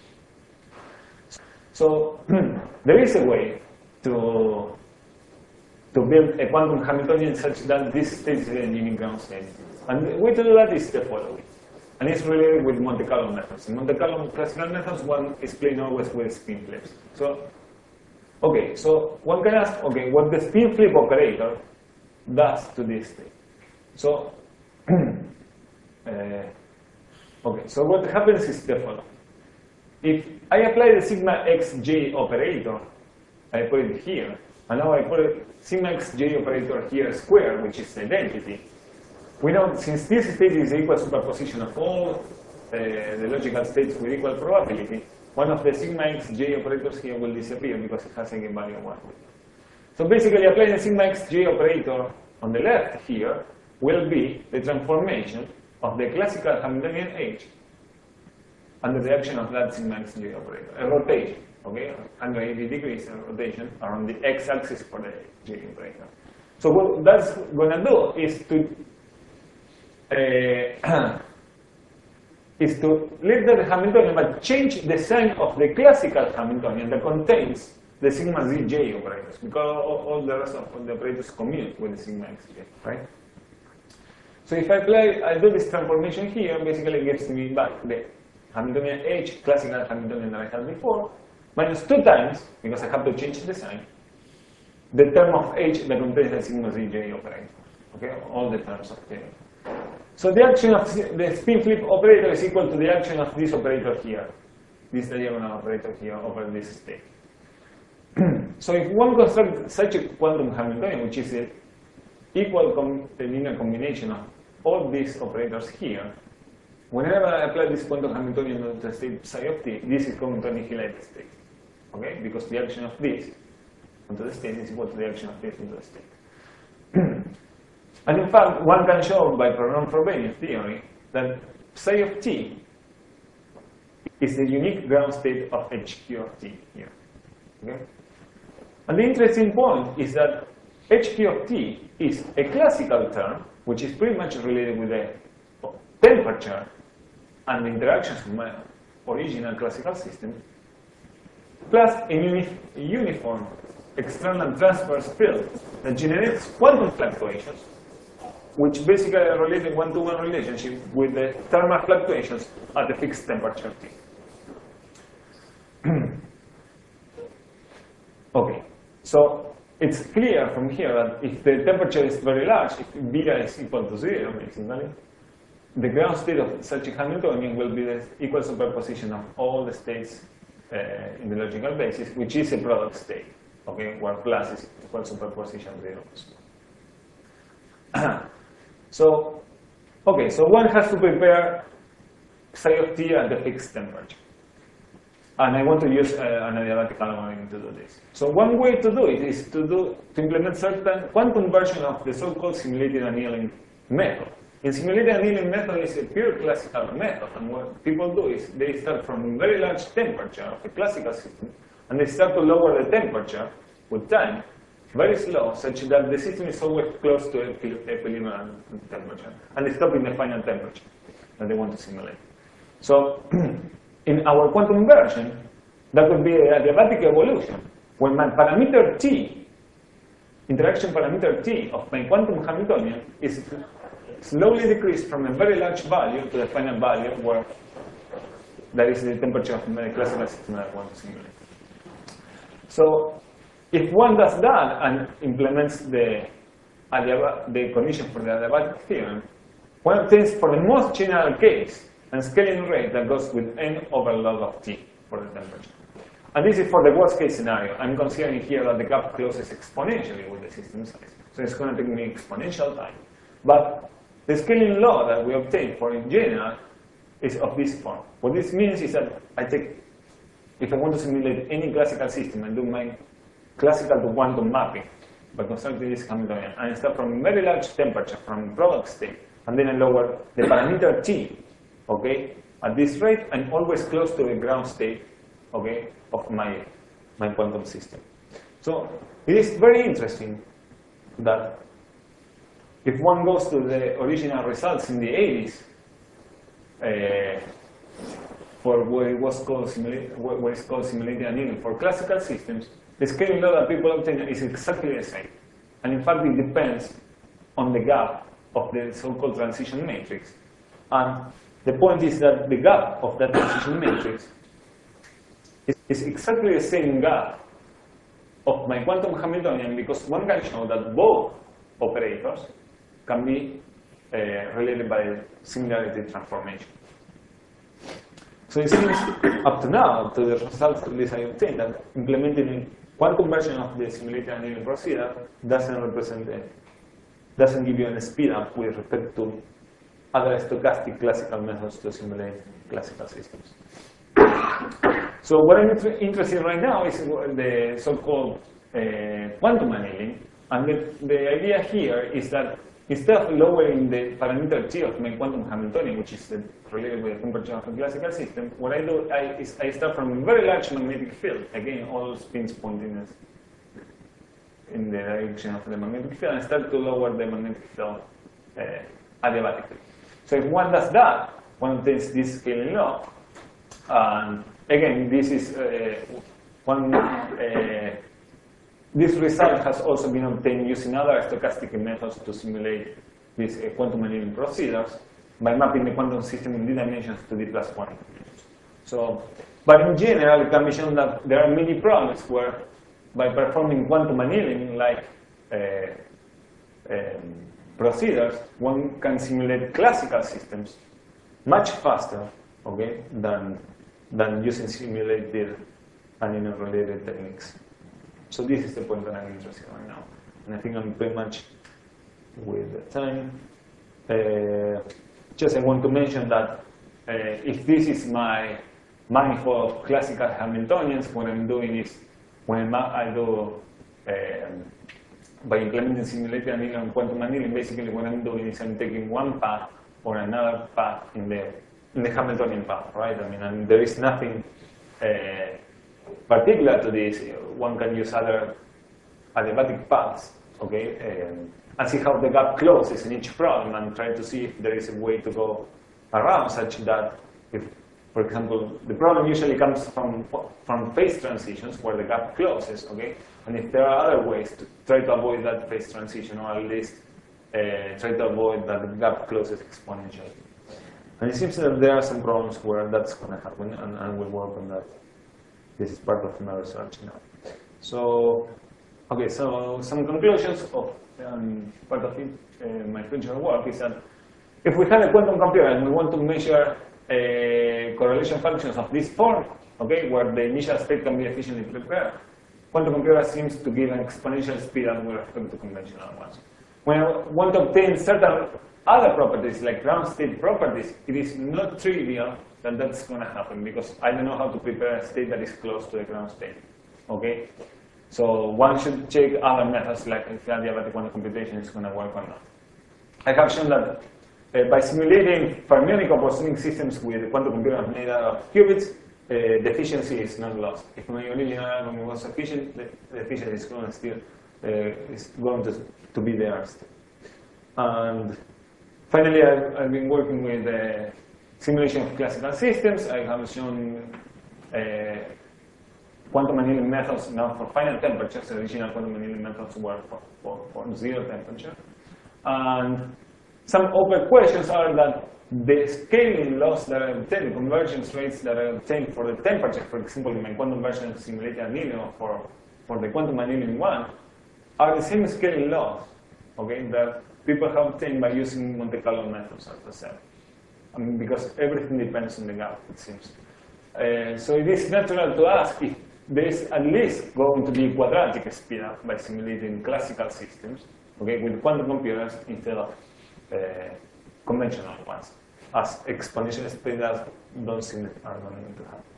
So there is a way to, to build a quantum Hamiltonian such that this state is a unique ground state. And the way to do that is the following. And it's related with Monte Carlo methods. In Monte Carlo classical methods, one is playing always with spin flips. So Okay, so one can ask, okay, what the spin flip operator does to this state. So, uh, okay, so what happens is the following. If I apply the sigma xj operator, I put it here, and now I put a sigma xj operator here squared, which is identity. We know since this state is the equal superposition of all uh, the logical states with equal probability, one of the sigma xj operators here will disappear because it has a eigenvalue of one. So basically, applying the sigma xj operator on the left here will be the transformation of the classical Hamiltonian H under the action of that sigma xj operator, a rotation, okay, one hundred eighty degrees of rotation around the x-axis for the j operator. So what that's going to do is to uh, is to leave the Hamiltonian but change the sign of the classical Hamiltonian that contains the sigma zj operators, because all, all the rest of the operators commute with the sigma xj, right? So if I apply, I do this transformation here, basically it gives me back the Hamiltonian H, classical Hamiltonian that I had before, minus two times, because I have to change the sign, the term of H that contains the sigma zj operator, okay, all the terms of J. So the action of the spin flip operator is equal to the action of this operator here, this diagonal operator here over this state. So if one constructs such a quantum Hamiltonian, which is an equal com linear combination of all these operators here, whenever I apply this quantum Hamiltonian to the state psi of t, this is going to annihilate the state, okay? Because the action of this onto the state is equal to the action of this into the state. And in fact, one can show by Proudhon-Frobenius theory that psi of t is the unique ground state of H Q of t here. Okay? And the interesting point is that H Q of t is a classical term, which is pretty much related with the temperature and the interactions with my original classical system, plus a uni uniform external transverse field that generates quantum fluctuations, which basically are related one-to-one relationship with the thermal fluctuations at a fixed temperature T. Okay, so it's clear from here that if the temperature is very large, if beta is equal to zero, basically, the ground state of such a Hamiltonian will be the equal superposition of all the states uh, in the logical basis, which is a product state, okay, where plus is equal superposition of zeros. So, okay, so one has to prepare psi of t at the fixed temperature. And I want to use uh, an adiabatic algorithm to do this. So one way to do it is to do to implement certain quantum version of the so-called simulated annealing method. In simulated annealing method is a pure classical method, and what people do is they start from a very large temperature of a classical system, and they start to lower the temperature with time, very slow, such that the system is always close to equilibrium temperature, and they stop in the final temperature that they want to simulate. So in our quantum version, that would be a adiabatic evolution, when my parameter t, interaction parameter t of my quantum Hamiltonian is slowly decreased from a very large value to the final value where that is the temperature of my classical system that I want to simulate. So if one does that and implements the, the condition for the adiabatic theorem, one obtains for the most general case a scaling rate that goes with n over log of t for the temperature. And this is for the worst case scenario. I'm considering here that the gap closes exponentially with the system size. So it's going to take me exponential time. But the scaling law that we obtain for in general is of this form. What this means is that I take, if I want to simulate any classical system, I do my classical to quantum mapping by constructing this Hamiltonian. And I start from a very large temperature, from product state, and then I lower the parameter t, okay, at this rate, I'm always close to the ground state, okay, of my, my quantum system. So it is very interesting that if one goes to the original results in the eighties, uh, for what it was called what is called simulated annealing for classical systems, the scaling law that people obtain is exactly the same. And in fact, it depends on the gap of the so-called transition matrix. And the point is that the gap of that transition matrix is, is exactly the same gap of my quantum Hamiltonian, because one can show that both operators can be uh, related by singularity transformation. So it seems up to now, to the results of this I obtained, that implementing quantum version of the simulated annealing procedure doesn't represent a, doesn't give you a speed up with respect to other stochastic classical methods to simulate classical systems. So what I'm interested in right now is the so-called uh, quantum annealing, and the, the idea here is that instead of lowering the parameter T of my quantum Hamiltonian, which is the, related with the temperature of a classical system, what I do I, is I start from a very large magnetic field. Again, all spins pointing in the direction of the magnetic field, and start to lower the magnetic field uh, adiabatically. So if one does that, one obtains this scaling law. And again, this is uh, one. Uh, This result has also been obtained using other stochastic methods to simulate these uh, quantum annealing procedures by mapping the quantum system in d dimensions to d plus one. So, but in general, it can be shown that there are many problems where, by performing quantum annealing like uh, um, procedures, one can simulate classical systems much faster, okay, than than using simulated annealing-related techniques. So this is the point that I'm interested in right now. And I think I'm pretty much with the time. Uh, just I want to mention that uh, if this is my manifold of classical Hamiltonians, what I'm doing is, when I do, um, by implementing simulated annealing and quantum annealing, basically what I'm doing is I'm taking one path or another path in the, in the Hamiltonian path, right? I mean, and there is nothing uh, particular to this. One can use other adiabatic paths, okay, um, and see how the gap closes in each problem, and try to see if there is a way to go around such that, if, for example, the problem usually comes from from phase transitions where the gap closes, okay, and if there are other ways to try to avoid that phase transition, or at least uh, try to avoid that the gap closes exponentially. And it seems that there are some problems where that's going to happen, and, and we'll work on that. This is part of my research now. So, okay, so some conclusions of um, part of it, uh, my future work is that if we have a quantum computer and we want to measure uh, correlation functions of this form, okay, where the initial state can be efficiently prepared, quantum computer seems to give an exponential speed up with respect to conventional ones. When I want to obtain certain other properties, like ground state properties, it is not trivial that that's going to happen, because I don't know how to prepare a state that is close to the ground state. Okay, so one should check other methods, like if the adiabatic quantum computation is going to work or not. I have shown that uh, by simulating fermionic opposing systems with a quantum computer made out of qubits, uh, the efficiency is not lost. If my original algorithm was efficient, the, the efficiency is going to still uh, is going to, to be there still. And finally, I've, I've been working with uh, simulation of classical systems. I have shown uh, quantum annealing methods now for final temperatures. The original quantum annealing methods were for, for, for zero temperature. And some open questions are that the scaling laws that I obtain, the convergence rates that I obtain for the temperature, for example, in my quantum version of simulated annealing, or for, for the quantum annealing one, are the same scaling laws, okay, that people have obtained by using Monte Carlo methods, as I said. I mean, because everything depends on the gap, it seems. Uh, so it is natural to ask if there is at least going to be quadratic speed up by simulating classical systems, okay, with quantum computers instead of uh, conventional ones, as exponential speed ups don't seem are going to happen.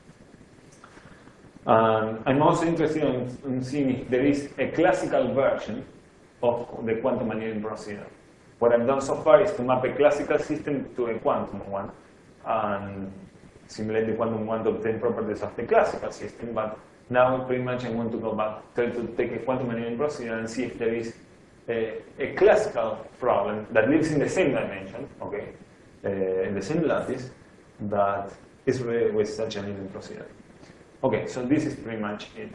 Um, I'm also interested in, in seeing if there is a classical version of the quantum annealing procedure. What I've done so far is to map a classical system to a quantum one and simulate the quantum one to obtain properties of the classical system. But now, pretty much, I want to go back, try to take a quantum annealing procedure and see if there is a, a classical problem that lives in the same dimension, okay, uh, in the same lattice, that is related with such an annealing procedure. Okay, so this is pretty much it.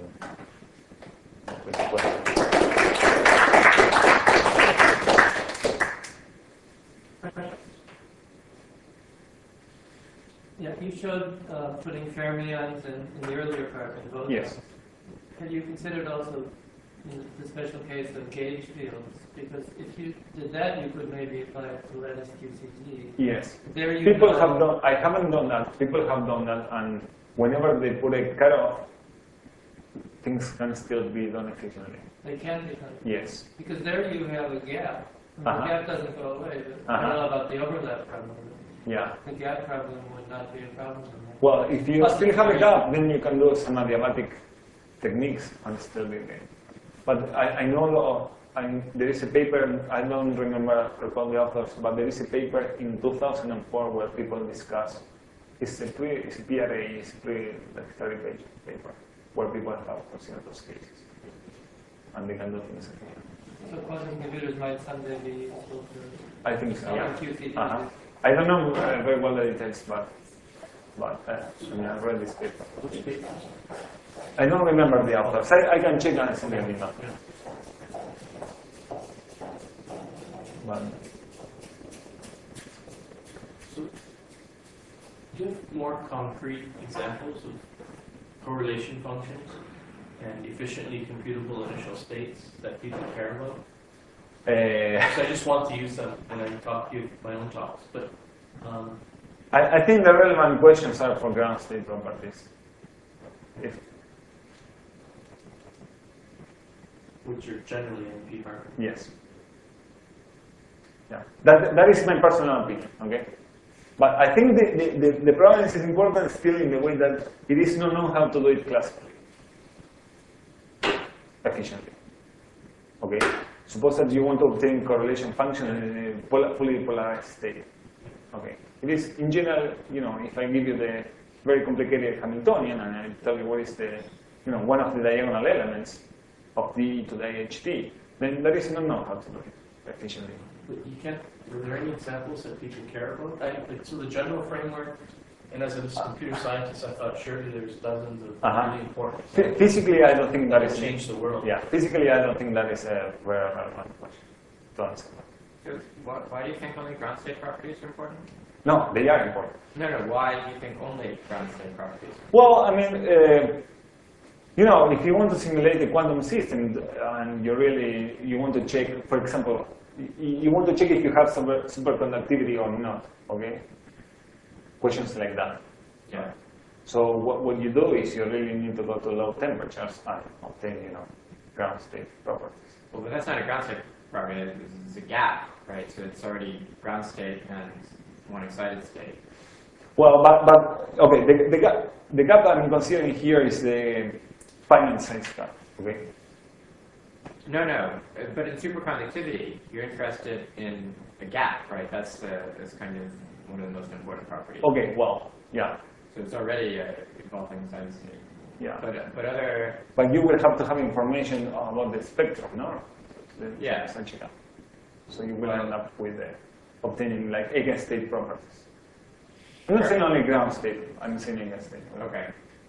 Yeah, you showed uh, putting fermions in, in the earlier part in both. Yes. Have you considered also in the special case of gauge fields? Because if you did that, you could maybe apply it to lattice Q C T. Yes. There you People know, have done. I haven't done that. People have done that, and whenever they put a cutoff, things can still be done efficiently. They can be done. Yes. Because there you have a gap. I mean, Uh-huh. The gap doesn't go away, but I Uh-huh. don't know about the overlap problem. Yeah. The gap problem would not be a problem. Well, if you still have a gap, then you can do some adiabatic techniques and still be there. But I, I know I, there is a paper, I don't remember recall the authors, but there is a paper in two thousand four where people discuss, it's a, pre, it's a P R A, it's a pre, like thirty page paper, where people have considered those cases. And they can do things like that. So quantum computers might someday be useful to I think so, yeah. Q C D. Uh-huh. I don't know uh, very well the details, but, but uh, I, mean, I read this paper. I don't remember the authors. I, I can check and send you an email. But, So, do you have more concrete examples of correlation functions and efficiently computable initial states that people care about? uh, So I just want to use them when I talk to you my own talks. But um, I, I think the relevant questions are for ground state properties. If, which are generally in P hardware. yes. Yeah. That, that is my personal opinion, okay? But I think the, the, the, the problem is important still in the way that it is not known how to do it classically, efficiently. Okay? Suppose that you want to obtain correlation function in a polar, fully polarized state. Okay. It is, in general, you know, if I give you the very complicated Hamiltonian and I tell you what is the, you know, one of the diagonal elements of D to the H T, then there is no know how to do it efficiently. But you can't. Are there any examples that people care about? I, like, so the general framework, and as a computer scientist, I thought surely there's dozens of Uh-huh. really important. Ph- Physically, I don't think that that is change the world. Yeah, physically, I don't think that is a very relevant question to answer. So why, why do you think only ground state properties are important? No, they are important. No, no, why do you think only ground state properties? Well, I mean, uh, you know, if you want to simulate a quantum system and you really you want to check, for example, y- you want to check if you have super, superconductivity or not. Okay, questions like that. Yeah. So what, what you do is you really need to go to low temperatures and obtain, you know, ground state properties. Well, but that's not a ground state property, it's it's a gap, right? So it's already ground state and one excited state. Well, but, but okay, the, the, gap, the gap I'm considering here is the finite size gap, okay? No, no, uh, but in superconductivity, you're interested in a gap, right? That's the that's kind of one of the most important properties. Okay, well, yeah, So it's already a evolving excited state. yeah. But uh, but other But you will have to have information about the spectrum, no? The, Yeah. Such a gap. So you will end up with uh, obtaining like eigenstate properties. I'm not saying only ground state, I'm saying eigenstate. okay.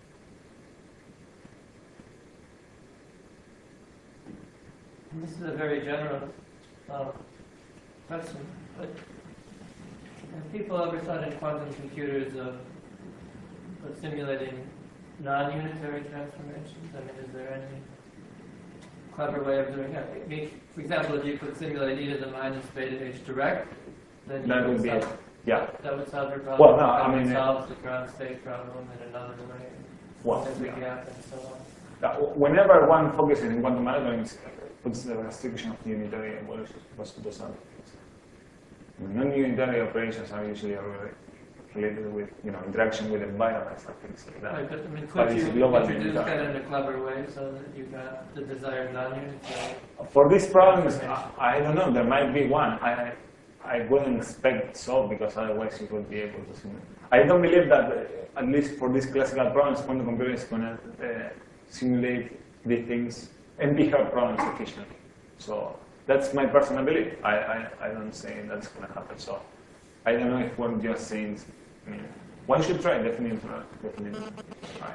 And this is a very general uh, question, but have people ever thought in quantum computers of, of simulating non-unitary transformations? I mean, is there any clever way of doing that? I mean, for example, if you could simulate e to the minus beta h direct, then you That would would be, solve, yeah. that would solve your problem. Well, no, That I would mean, uh, solve the ground state problem in another way. Well, There's a yeah. gap and so on. Uh, Whenever one focuses in quantum algorithms, it puts the restriction of unitary evolution, was to some non-unitary operations are usually already related with, you know, interaction with environments and things like that. Right, but I mean, But could it's you global introduce unitary. that in a clever way so that you got the desired non-unitary? For these problems, I, I don't know, there might be one. I, I wouldn't expect so, because otherwise you would be able to simulate. I don't believe that, uh, at least for these classical problems, quantum computer is going to uh, simulate the things and be her problems efficiently. So that's my personal belief. I, I, I don't say that's going to happen. So I don't know if we're just saying, I mean, one should try, definitely. definitely try.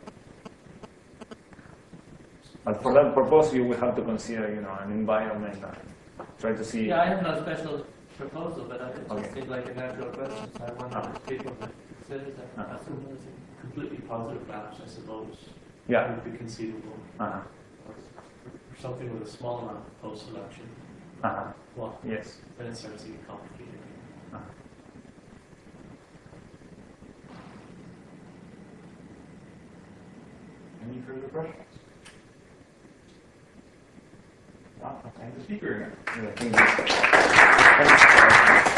But for that purpose, you will have to consider, you know, an environment and try to see. Yeah, I have no special proposal, but I- it just Okay. seemed like a natural question, so I wonder Uh-huh. if people would consider that Uh-huh. possibility. Completely positive maps, I suppose, Yeah. would be conceivable. Uh-huh. Or something with a small amount of post-selection. Uh-huh. Well, Yes. then it starts to get complicated. Uh-huh. Any further questions? Ah, thank the speaker again. Yeah, thank you. Thanks.